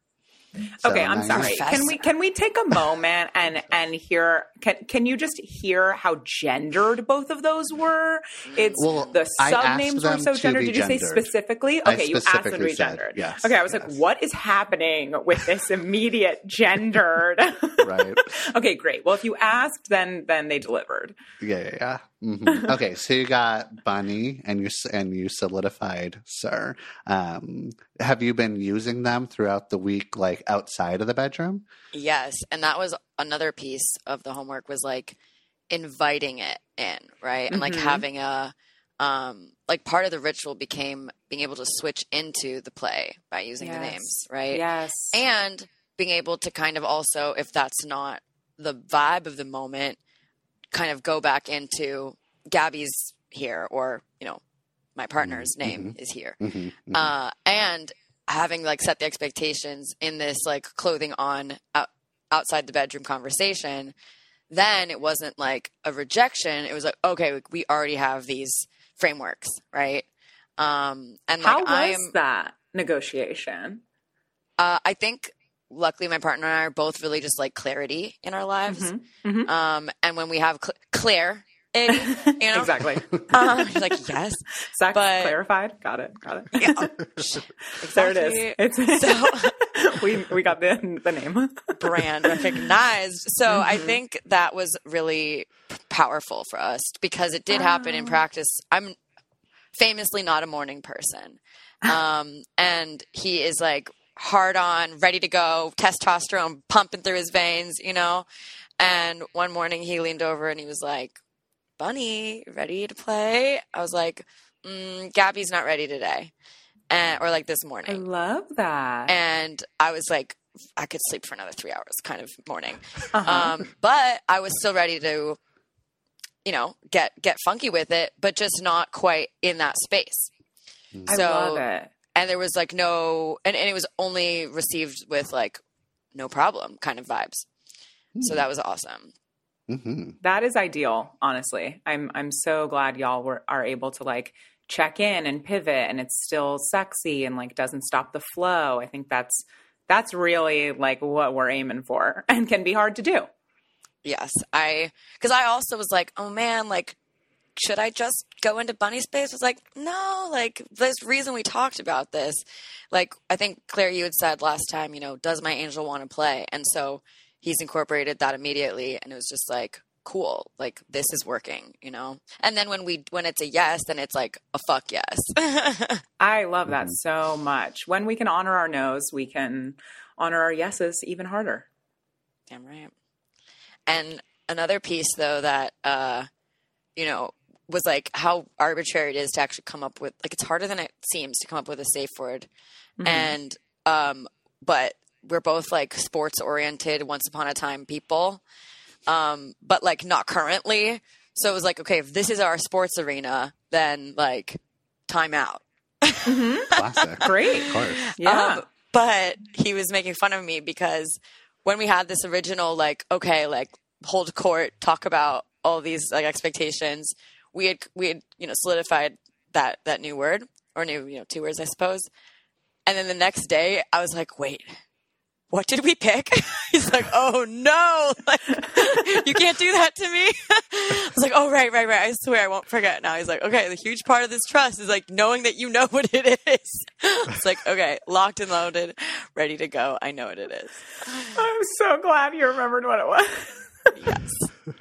So Okay, I'm nice. sorry. Can we can we take a moment and and hear? Can can you just hear how gendered both of those were? It's Well, the I sub asked names were them so to gendered. be Did you say gendered. specifically? I Okay, you asked them to specifically be said, gendered. yes, Okay, I was like, yes. what is happening with this immediate gendered? Right. Okay, great. Well, if you asked, then then they delivered. Yeah, yeah, yeah. Mhm. Okay, so you got Bunny, and you s- and you solidified Sir. Um, have you been using them throughout the week, like outside of the bedroom? Yes, and that was another piece of the homework was like inviting it in, right? And like Mhm. having a um like part of the ritual became being able to switch into the play by using the Yes. names, right? Yes. And being able to kind of also, if that's not the vibe of the moment, kind of go back into Gabby's here, or you know, my partner's Mhm, name is here. Mm-hmm, Uh, and having like set the expectations in this like clothing on out, outside the bedroom conversation, then it wasn't like a rejection. It was like, okay, we, we already have these frameworks, right? Um, and like How was I am, that negotiation? uh, I think luckily my partner and I are both really just like clarity in our lives. Mhm, mhm. Um, and when we have cl- clear, you know, Exactly. uh, he's like, yes, Sex But- clarified. Got it. Got it. yeah, There it is. It's So- we we got the the name. brand recognized. So I Mhm. think that was really powerful for us because it did happen in Oh. practice. I'm famously not a morning person. Um, and he is like hard on, ready to go, testosterone pumping through his veins, you know? And one morning he leaned over and he was like, Bunny, ready to play? I was like, mm, Gabby's not ready today. And, or like this I morning. love that. And I was like, I could sleep for another three hours kind of morning. Uh-huh. Um, but I was still ready to, you know, get, get funky with it, but just not quite in that space. I so- love it. And there was like no, and, and it was only received with like no problem kind of vibes. So that was awesome. Mm-hmm. That is ideal, honestly. I'm I'm so glad y'all were are able to like check in and pivot, and it's still sexy and like doesn't stop the flow. I think that's that's really like what we're aiming for, and can be hard to do. Yes. I, cause I also was like, oh man, like, should I just go into bunny space? I was like, no, like there's reason we talked about this. Like, I think Claire, you had said last time, you know, does my angel want to play? And so he's incorporated that immediately. And it was just like, cool, like this is working, you know? And then when we, when it's a yes, then it's like a fuck yes. I love that Mhm. so much. When we can honor our no's, we can honor our yeses even harder. Damn right. And another piece though that, uh, you know, was like how arbitrary it is to actually come up with, like, it's harder than it seems to come up with a safe word. Mhm. And, um, but we're both like sports oriented, once upon a time people, um, but like not currently. So it was like, okay, if this is our sports arena, then like time out. Mhm. Classic. Great. Of course. Yeah. Um, but he was making fun of me because when we had this original, like, okay, like hold court, talk about all these like expectations, we had, we had, you know, solidified that, that new word or new, you know, two words, I suppose. And then the next day I was like, wait, what did we pick? He's like, oh no, like, you can't do that to me. I was like, oh, right, right, right. I swear I won't forget now. He's like, okay, the huge part of this trust is like knowing that you know what it is. It's like, okay, locked and loaded, ready to go. I know what it is. I'm so glad you remembered what it was. Yes.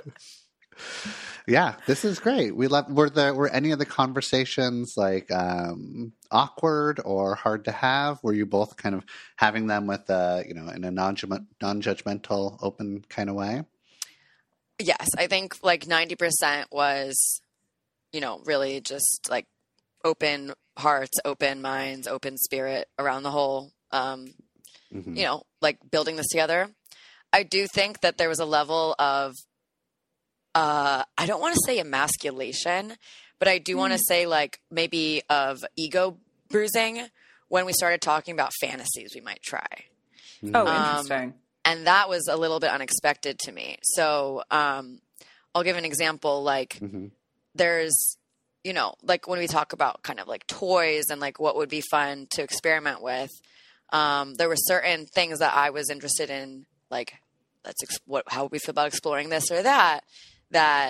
Yeah, this is great. We love. Were the were any of the conversations like um, awkward or hard to have? Were you both kind of having them with uh, you know in a non non-judgmental, open kind of way? Yes, I think like ninety percent was, you know, really just like open hearts, open minds, open spirit around the whole, um, mm-hmm. you know, like building this together. I do think that there was a level of, uh, I don't want to say emasculation, but I do mm. want to say like maybe of ego bruising when we started talking about fantasies we might try. Oh, interesting. Um, and that was a little bit unexpected to me. So um, I'll give an example. Like mm-hmm. there's, you know, like when we talk about kind of like toys and like what would be fun to experiment with, um, there were certain things that I was interested in, like let's ex- what how would we feel about exploring this or that, that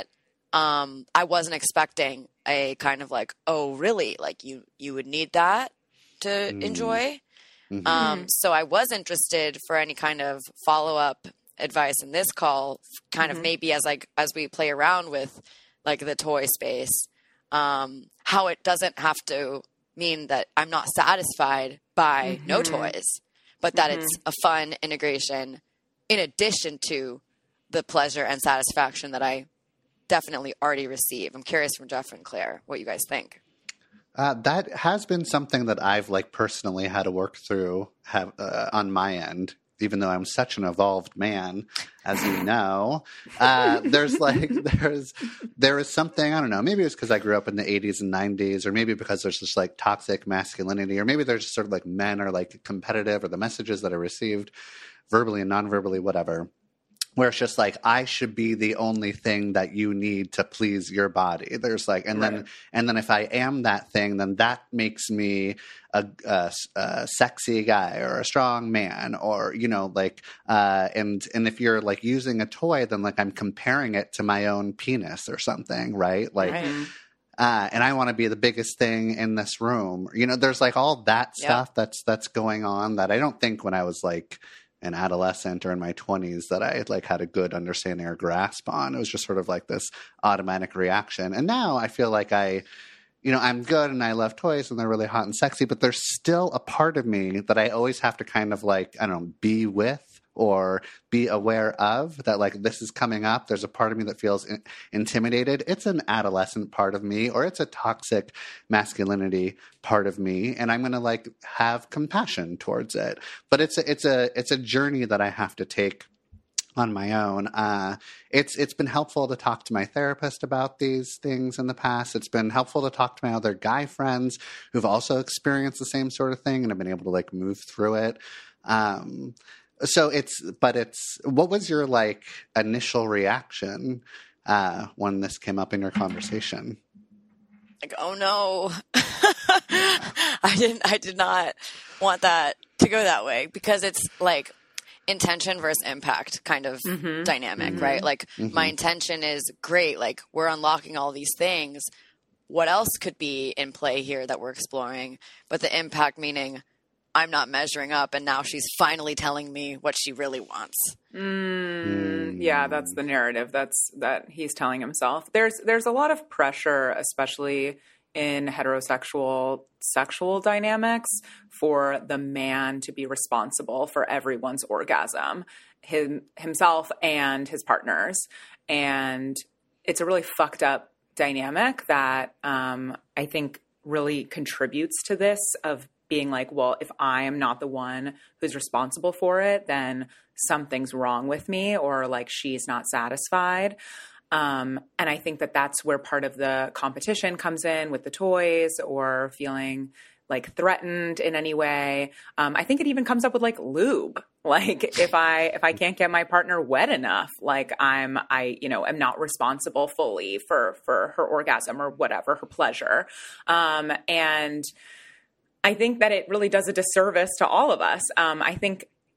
um, I wasn't expecting a kind of like, oh, really? Like you you would need that to mm. enjoy? Mm-hmm. Um, so I was interested for any kind of follow-up advice in this call, kind mm-hmm. of maybe as like as we play around with like the toy space, um, how it doesn't have to mean that I'm not satisfied by mm-hmm. no toys, but that mm-hmm. it's a fun integration in addition to the pleasure and satisfaction that I definitely already receive. I'm curious from Jeff and Claire what you guys think. Uh, that has been something that I've like personally had to work through have, uh, on my end, even though I'm such an evolved man, as you know. Uh, there's like, there's, there is something, I don't know, maybe it's because I grew up in the eighties and nineties, or maybe because there's just like toxic masculinity, or maybe there's just sort of like men are like competitive, or the messages that I received verbally and non-verbally, whatever. Where it's just like, I should be the only thing that you need to please your body. There's like, and right. then, and then if I am that thing, then that makes me a, a, a sexy guy or a strong man, or, you know, like, uh, and, and if you're like using a toy, then like I'm comparing it to my own penis or something, right? Like, right. Uh, and I want to be the biggest thing in this room. You know, there's like all that stuff yep. that's, that's going on that I don't think when I was like, an adolescent or in my twenties that I like had a good understanding or grasp on. It was just sort of like this automatic reaction. And now I feel like I, you know, I'm good and I love toys and they're really hot and sexy, but there's still a part of me that I always have to kind of like, I don't know, be with or be aware of that, like this is coming up. There's a part of me that feels in- intimidated. It's an adolescent part of me, or it's a toxic masculinity part of me, and I'm going to like have compassion towards it. But it's a, it's a it's a journey that I have to take on my own. Uh, it's it's been helpful to talk to my therapist about these things in the past. It's been helpful to talk to my other guy friends who've also experienced the same sort of thing and have been able to like move through it. Um, So it's, but it's, what was your like initial reaction uh, when this came up in your conversation? Like, oh no, I didn't, I did not want that to go that way, because it's like intention versus impact kind of mm-hmm. dynamic, mm-hmm. right? Like mm-hmm. my intention is great. Like we're unlocking all these things. What else could be in play here that we're exploring? But the impact meaning I'm not measuring up, and now she's finally telling me what she really wants. Mm, yeah, that's the narrative that's that he's telling himself. There's there's a lot of pressure, especially in heterosexual sexual dynamics, for the man to be responsible for everyone's orgasm, him, himself and his partners. And it's a really fucked up dynamic that um, I think really contributes to this of being like, well, if I am not the one who's responsible for it, then something's wrong with me, or like she's not satisfied. Um, and I think that that's where part of the competition comes in with the toys, or feeling like threatened in any way. Um, I think it even comes up with like lube. Like if I, if I can't get my partner wet enough, like I'm, I, you know, am not responsible fully for, for her orgasm or whatever, her pleasure. Um, and I think that it really does a disservice to all of us. Um, I think that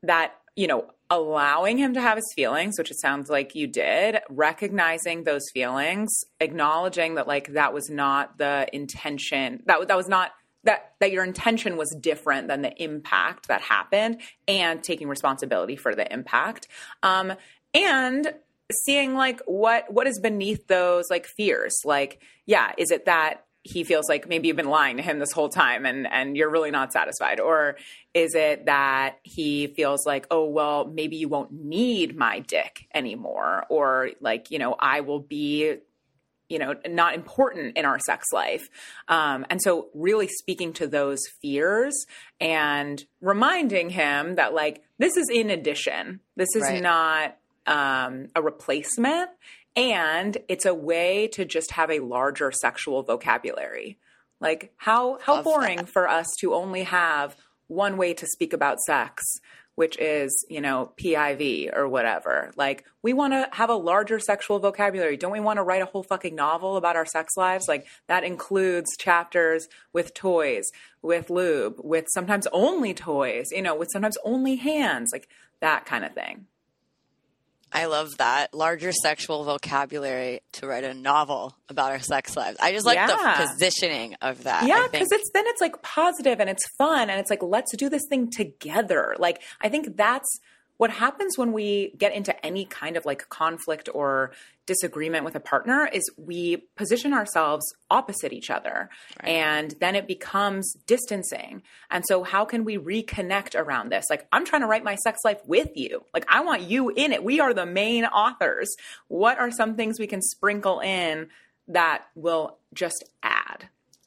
you know, allowing him to have his feelings, which it sounds like you did, recognizing those feelings, acknowledging that like that was not the intention, that that was not that that your intention was different than the impact that happened, and taking responsibility for the impact. Um, and seeing like what what is beneath those like fears. Like, yeah, is it that he feels like maybe you've been lying to him this whole time and, and you're really not satisfied? Or is it that he feels like, oh, well, maybe you won't need my dick anymore? Or like, you know, I will be, you know, not important in our sex life. Um, and so really speaking to those fears and reminding him that like, this is in addition, this is Right. not um, a replacement. And it's a way to just have a larger sexual vocabulary. Like how how Love boring that. for us to only have one way to speak about sex, which is, you know, P I V or whatever. Like we want to have a larger sexual vocabulary. Don't we want to write a whole fucking novel about our sex lives? Like that includes chapters with toys, with lube, with sometimes only toys, you know, with sometimes only hands, like that kind of thing. I love that. Larger sexual vocabulary to write a novel about our sex lives. I just like Yeah. the positioning of that. Yeah, I think. because it's then it's like positive and it's fun and it's like, let's do this thing together. Like I think that's what happens when we get into any kind of like conflict or disagreement with a partner is we position ourselves opposite each other. Right. And then it becomes distancing. And so how can we reconnect around this? Like I'm trying to write my sex life with you. Like I want you in it. We are the main authors. What are some things we can sprinkle in that will just add?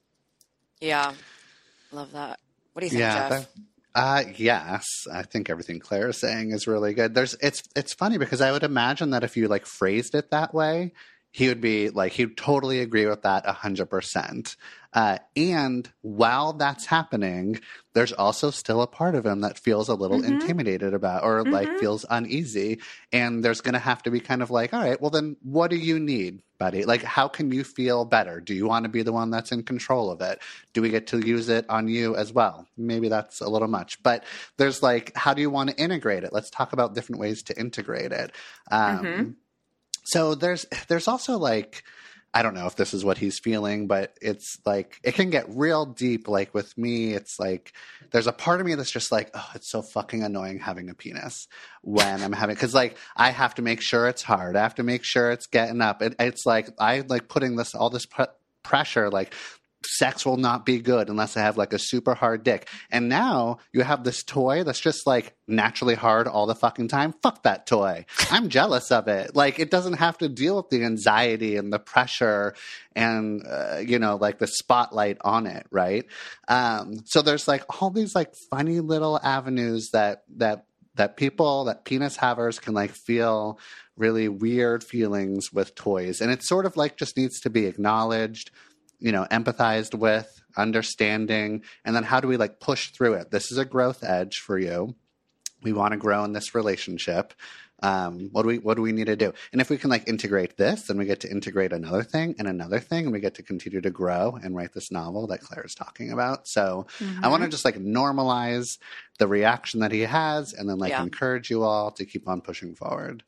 Yeah. Love that. What do you think, Yeah, Jeff? that- uh, yes, I think everything Claire is saying is really good. There's, it's, it's funny because I would imagine that if you like phrased it that way, he would be like, he'd totally agree with that a hundred percent. Uh, and while that's happening, there's also still a part of him that feels a little Mm-hmm. intimidated about, or like feels uneasy. And there's going to have to be kind of like, all right, well then what do you need, buddy? Like, how can you feel better? Do you want to be the one that's in control of it? Do we get to use it on you as well? Maybe that's a little much, but there's like, how do you want to integrate it? Let's talk about different ways to integrate it. Um, Mm-hmm. So there's there's also like, I don't know if this is what he's feeling, but it's like it can get real deep. Like with me, it's like there's a part of me that's just like, oh, it's so fucking annoying having a penis when I'm having, because like I have to make sure it's hard. I have to make sure it's getting up. It, it's like I like putting this all this pr- pressure, like sex will not be good unless I have like a super hard dick. And now you have this toy that's just like naturally hard all the fucking time. Fuck that toy. I'm jealous of it. Like it doesn't have to deal with the anxiety and the pressure and, uh, you know, like the spotlight on it. Right. Um, so there's like all these like funny little avenues that, that, that people, that penis havers can like feel really weird feelings with toys. And it sort of like just needs to be acknowledged, you know, empathized with, understanding, and then how do we like push through it? This is a growth edge for you. We want to grow in this relationship. Um, what do we what do we need to do? And if we can like integrate this, then we get to integrate another thing and another thing, and we get to continue to grow and write this novel that Claire is talking about. So I want to just like normalize the reaction that he has, and then like Yeah. encourage you all to keep on pushing forward.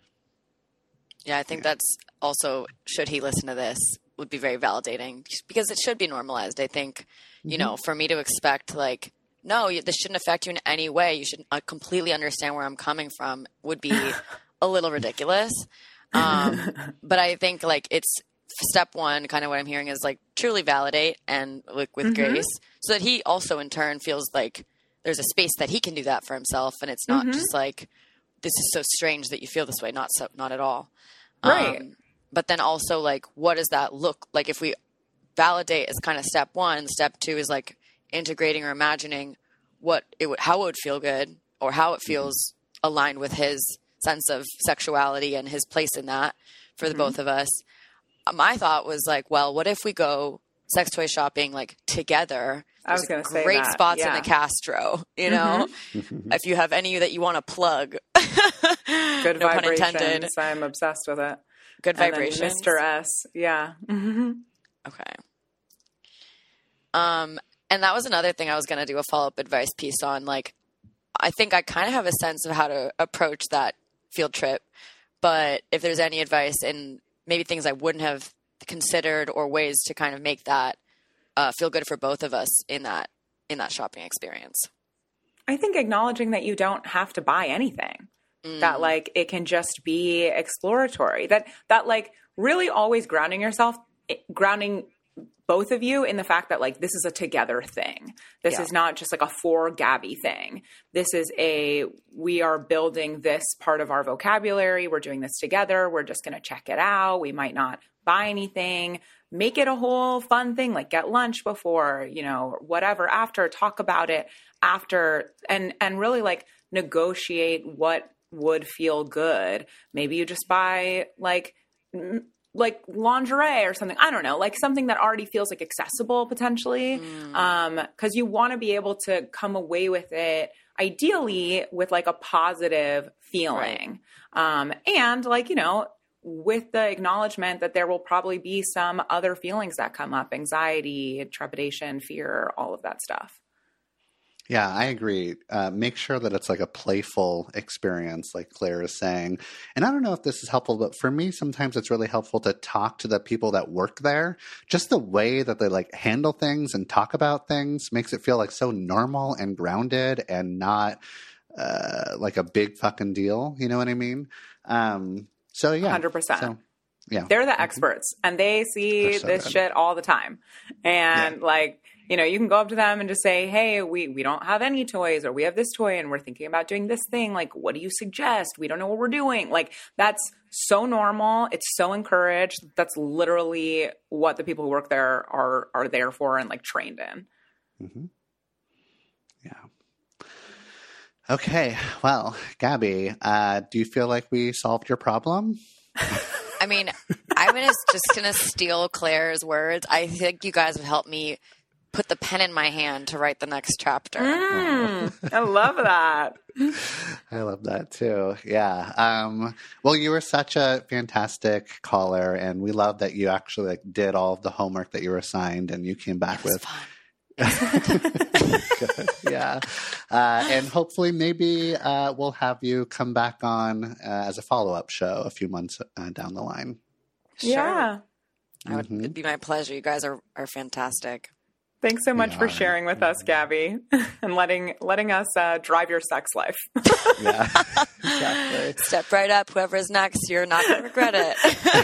Yeah, I think that's also, should he listen to this, would be very validating because it should be normalized. I think, you know, for me to expect like, no, you, this shouldn't affect you in any way. You should uh, completely understand where I'm coming from would be a little ridiculous. Um, but I think like it's step one, kind of what I'm hearing is like truly validate and like with grace so that he also in turn feels like there's a space that he can do that for himself. And it's not just like, this is so strange that you feel this way. Not so, not at all. Right. Um, but then also like, what does that look like if we validate as kind of step one, step two is like integrating or imagining what it would, how it would feel good or how it feels aligned with his sense of sexuality and his place in that for the both of us. My thought was like, well, what if we go sex toy shopping like together? I was There's gonna say great that, spots yeah. in the Castro, you know, if you have any that you want to plug. Good No pun vibrations. intended. I'm obsessed with it. Good And then vibrations. Mister S. Yeah. Mm-hmm. Okay. Um, and that was another thing I was going to do a follow-up advice piece on. Like, I think I kind of have a sense of how to approach that field trip. But if there's any advice and maybe things I wouldn't have considered or ways to kind of make that uh, feel good for both of us in that in that shopping experience. I think acknowledging that you don't have to buy anything, mm. that like it can just be exploratory, that that like really always grounding yourself, grounding both of you in the fact that like this is a together thing. This yeah. is not just like a for Gabby thing. This is a, we are building this part of our vocabulary. We're doing this together. We're just going to check it out. We might not buy anything. Make it a whole fun thing, like get lunch before, you know, whatever after, talk about it after, and and really like negotiate what would feel good. Maybe you just buy like like lingerie or something. I don't know, like something that already feels like accessible potentially, mm. um, because you want to be able to come away with it ideally with like a positive feeling, right. um, and like, you know, with the acknowledgement that there will probably be some other feelings that come up, anxiety, trepidation, fear, all of that stuff. Yeah, I agree. Uh, make sure that it's like a playful experience, like Claire is saying. And I don't know if this is helpful, but for me, sometimes it's really helpful to talk to the people that work there. Just the way that they like handle things and talk about things makes it feel like so normal and grounded and not uh, like a big fucking deal. You know what I mean? Um, so yeah. one hundred percent. So, yeah. They're the experts and they see so this good. shit all the time. And yeah. like, you know, you can go up to them and just say, hey, we, we don't have any toys, or we have this toy and we're thinking about doing this thing. Like, what do you suggest? We don't know what we're doing. Like, that's so normal. It's so encouraged. That's literally what the people who work there are, are there for and like trained in. Mm-hmm. Yeah. Okay. Well, Gabby, uh, do you feel like we solved your problem? I mean, I'm gonna, just going to steal Claire's words. I think you guys have helped me put the pen in my hand to write the next chapter. Mm, I love that. I love that too. Yeah. Um, well, you were such a fantastic caller, and we love that you actually like did all of the homework that you were assigned, and you came back it was with. Fun. Good. Yeah. Uh, and hopefully maybe uh, we'll have you come back on uh, as a follow-up show a few months uh, down the line. Sure. Yeah. I would, Mm-hmm. It'd be my pleasure. You guys are, are fantastic. Thanks so much We for are. sharing with us, Gabby, and letting letting us uh, drive your sex life. Yeah, exactly. Step right up. Whoever's next, you're not going to regret it.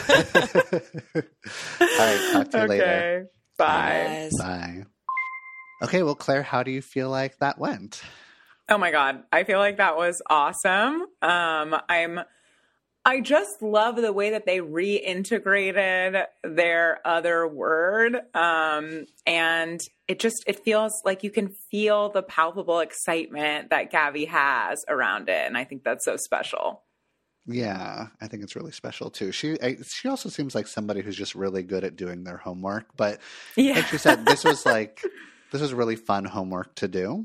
All right, talk to you okay. later. Bye. Bye. Bye. Okay, well, Claire, how do you feel like that went? Oh my God. I feel like that was awesome. Um, I'm, I just love the way that they reintegrated their other word. Um, and it just, it feels like you can feel the palpable excitement that Gabby has around it. And I think that's so special. Yeah, I think it's really special too. She I, she also seems like somebody who's just really good at doing their homework. But Yeah. like she said, this was like, this was really fun homework to do.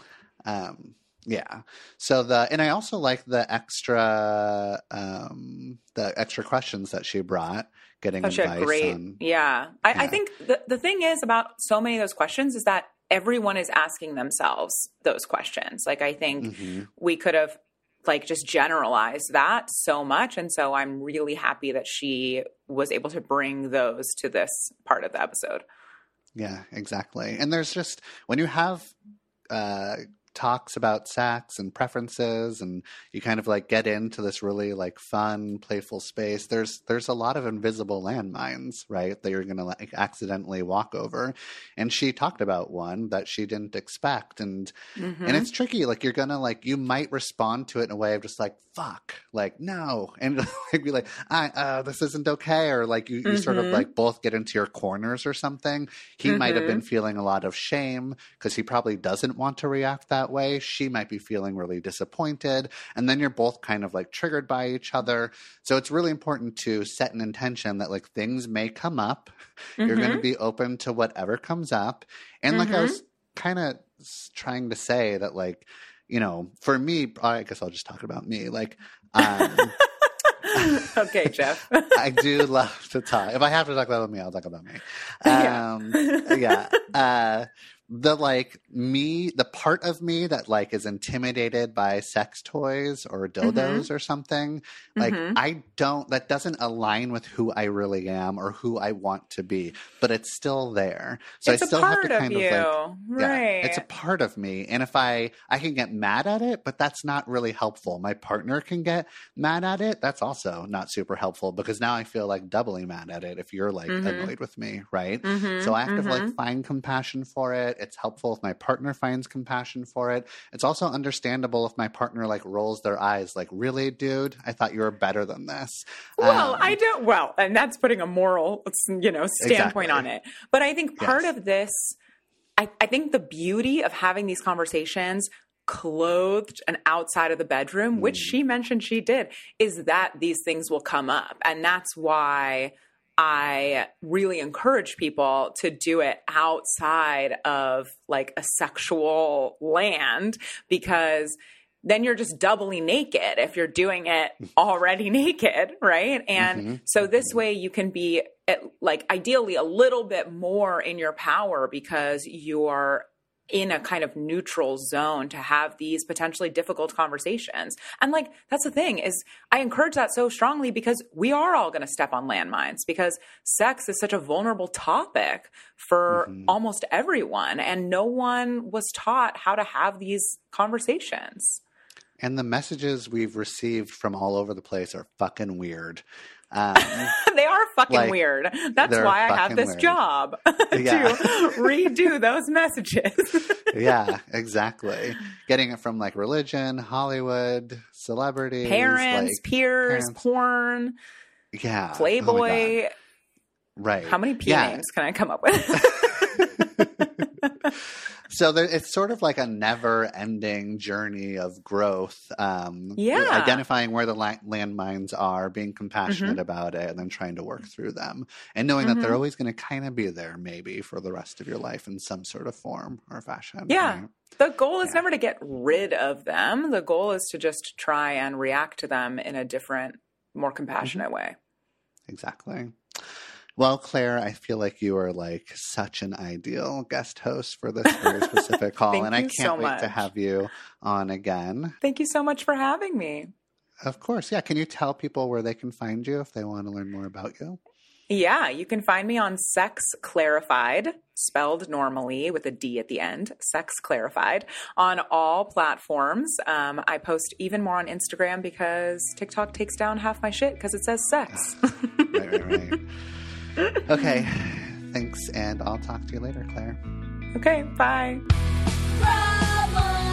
Um, yeah. So the, and I also like the extra, um, the extra questions that she brought, getting Such advice a great, on. yeah. I, Yeah. I think the, the thing is about so many of those questions is that everyone is asking themselves those questions. Like, I think Mm-hmm. we could have like just generalized that so much. And so I'm really happy that she was able to bring those to this part of the episode. Yeah, exactly. And there's just, when you have uh, talks about sex and preferences, and you kind of like get into this really like fun, playful space, there's there's a lot of invisible landmines, right, that you're going to like accidentally walk over. And she talked about one that she didn't expect. And Mm-hmm. and it's tricky. Like, you're going to like, you might respond to it in a way of just like, fuck, like, no. And like, be like, I, uh, this isn't okay. Or like, you, you Mm-hmm. sort of like both get into your corners or something. He Mm-hmm. might have been feeling a lot of shame because he probably doesn't want to react that way. She might be feeling really disappointed. And then you're both kind of like triggered by each other. So it's really important to set an intention that like things may come up. Mm-hmm. You're going to be open to whatever comes up. And like, mm-hmm. I was kind of trying to say that, like, you know, for me, I guess I'll just talk about me. Like, um, okay, Jeff. I do love to talk. If I have to talk about me, I'll talk about me. Um, yeah. Uh, the like me, the part of me that like is intimidated by sex toys or dildos Mm-hmm. or something, like Mhm. I don't, that doesn't align with who I really am or who I want to be, but it's still there. So It's I a still have part to of kind you, of like, yeah, right? it's a part of me. And if I, I can get mad at it, but that's not really helpful. My partner can get mad at it. That's also not super helpful because now I feel like doubly mad at it if you're like Mhm. annoyed with me, right? Mhm, So I have to like mhm. find compassion for it. It's helpful if my partner finds compassion for it. It's also understandable if my partner like rolls their eyes like, really, dude? I thought you were better than this. Well, Um, I don't. Well, and that's putting a moral, you know, standpoint Exactly. on it. But I think part Yes. of this, I, I think the beauty of having these conversations clothed and outside of the bedroom, which Mm. she mentioned she did, is that these things will come up. And that's why I really encourage people to do it outside of like a sexual land, because then you're just doubly naked if you're doing it already naked, right? And Mhm. so this way you can be at, like ideally a little bit more in your power because you're in a kind of neutral zone to have these potentially difficult conversations. And like, that's the thing is I encourage that so strongly because we are all going to step on landmines because sex is such a vulnerable topic for Mhm. almost everyone. And no one was taught how to have these conversations. And the messages we've received from all over the place are fucking weird. Um, They are fucking Like, weird. That's they're why I have fucking this weird. job Yeah. to redo those messages. yeah, exactly. Getting it from like religion, Hollywood, celebrities, Parents, like, peers, parents. porn, yeah, oh my Playboy. God. Right. How many P Yeah. names can I come up with? So there, it's sort of like a never-ending journey of growth. Um, Yeah. Identifying where the la- landmines are, being compassionate Mhm. about it, and then trying to work through them. And knowing that they're always going to kind of be there maybe for the rest of your life in some sort of form or fashion. Yeah. right? The goal is Yeah. never to get rid of them. The goal is to just try and react to them in a different, more compassionate Mm-hmm. way. Exactly. Well, Claire, I feel like you are like such an ideal guest host for this very specific call, Thank and I you can't so wait to much. have you on again. Thank you so much for having me. Of course, yeah. Can you tell people where they can find you if they want to learn more about you? Yeah, you can find me on Sex Clarified, spelled normally with a D at the end, Sex Clarified, on all platforms. Um, I post even more on Instagram because TikTok takes down half my shit because it says sex. Right, right, right. Okay, thanks, and I'll talk to you later, Claire. Okay, bye. Problem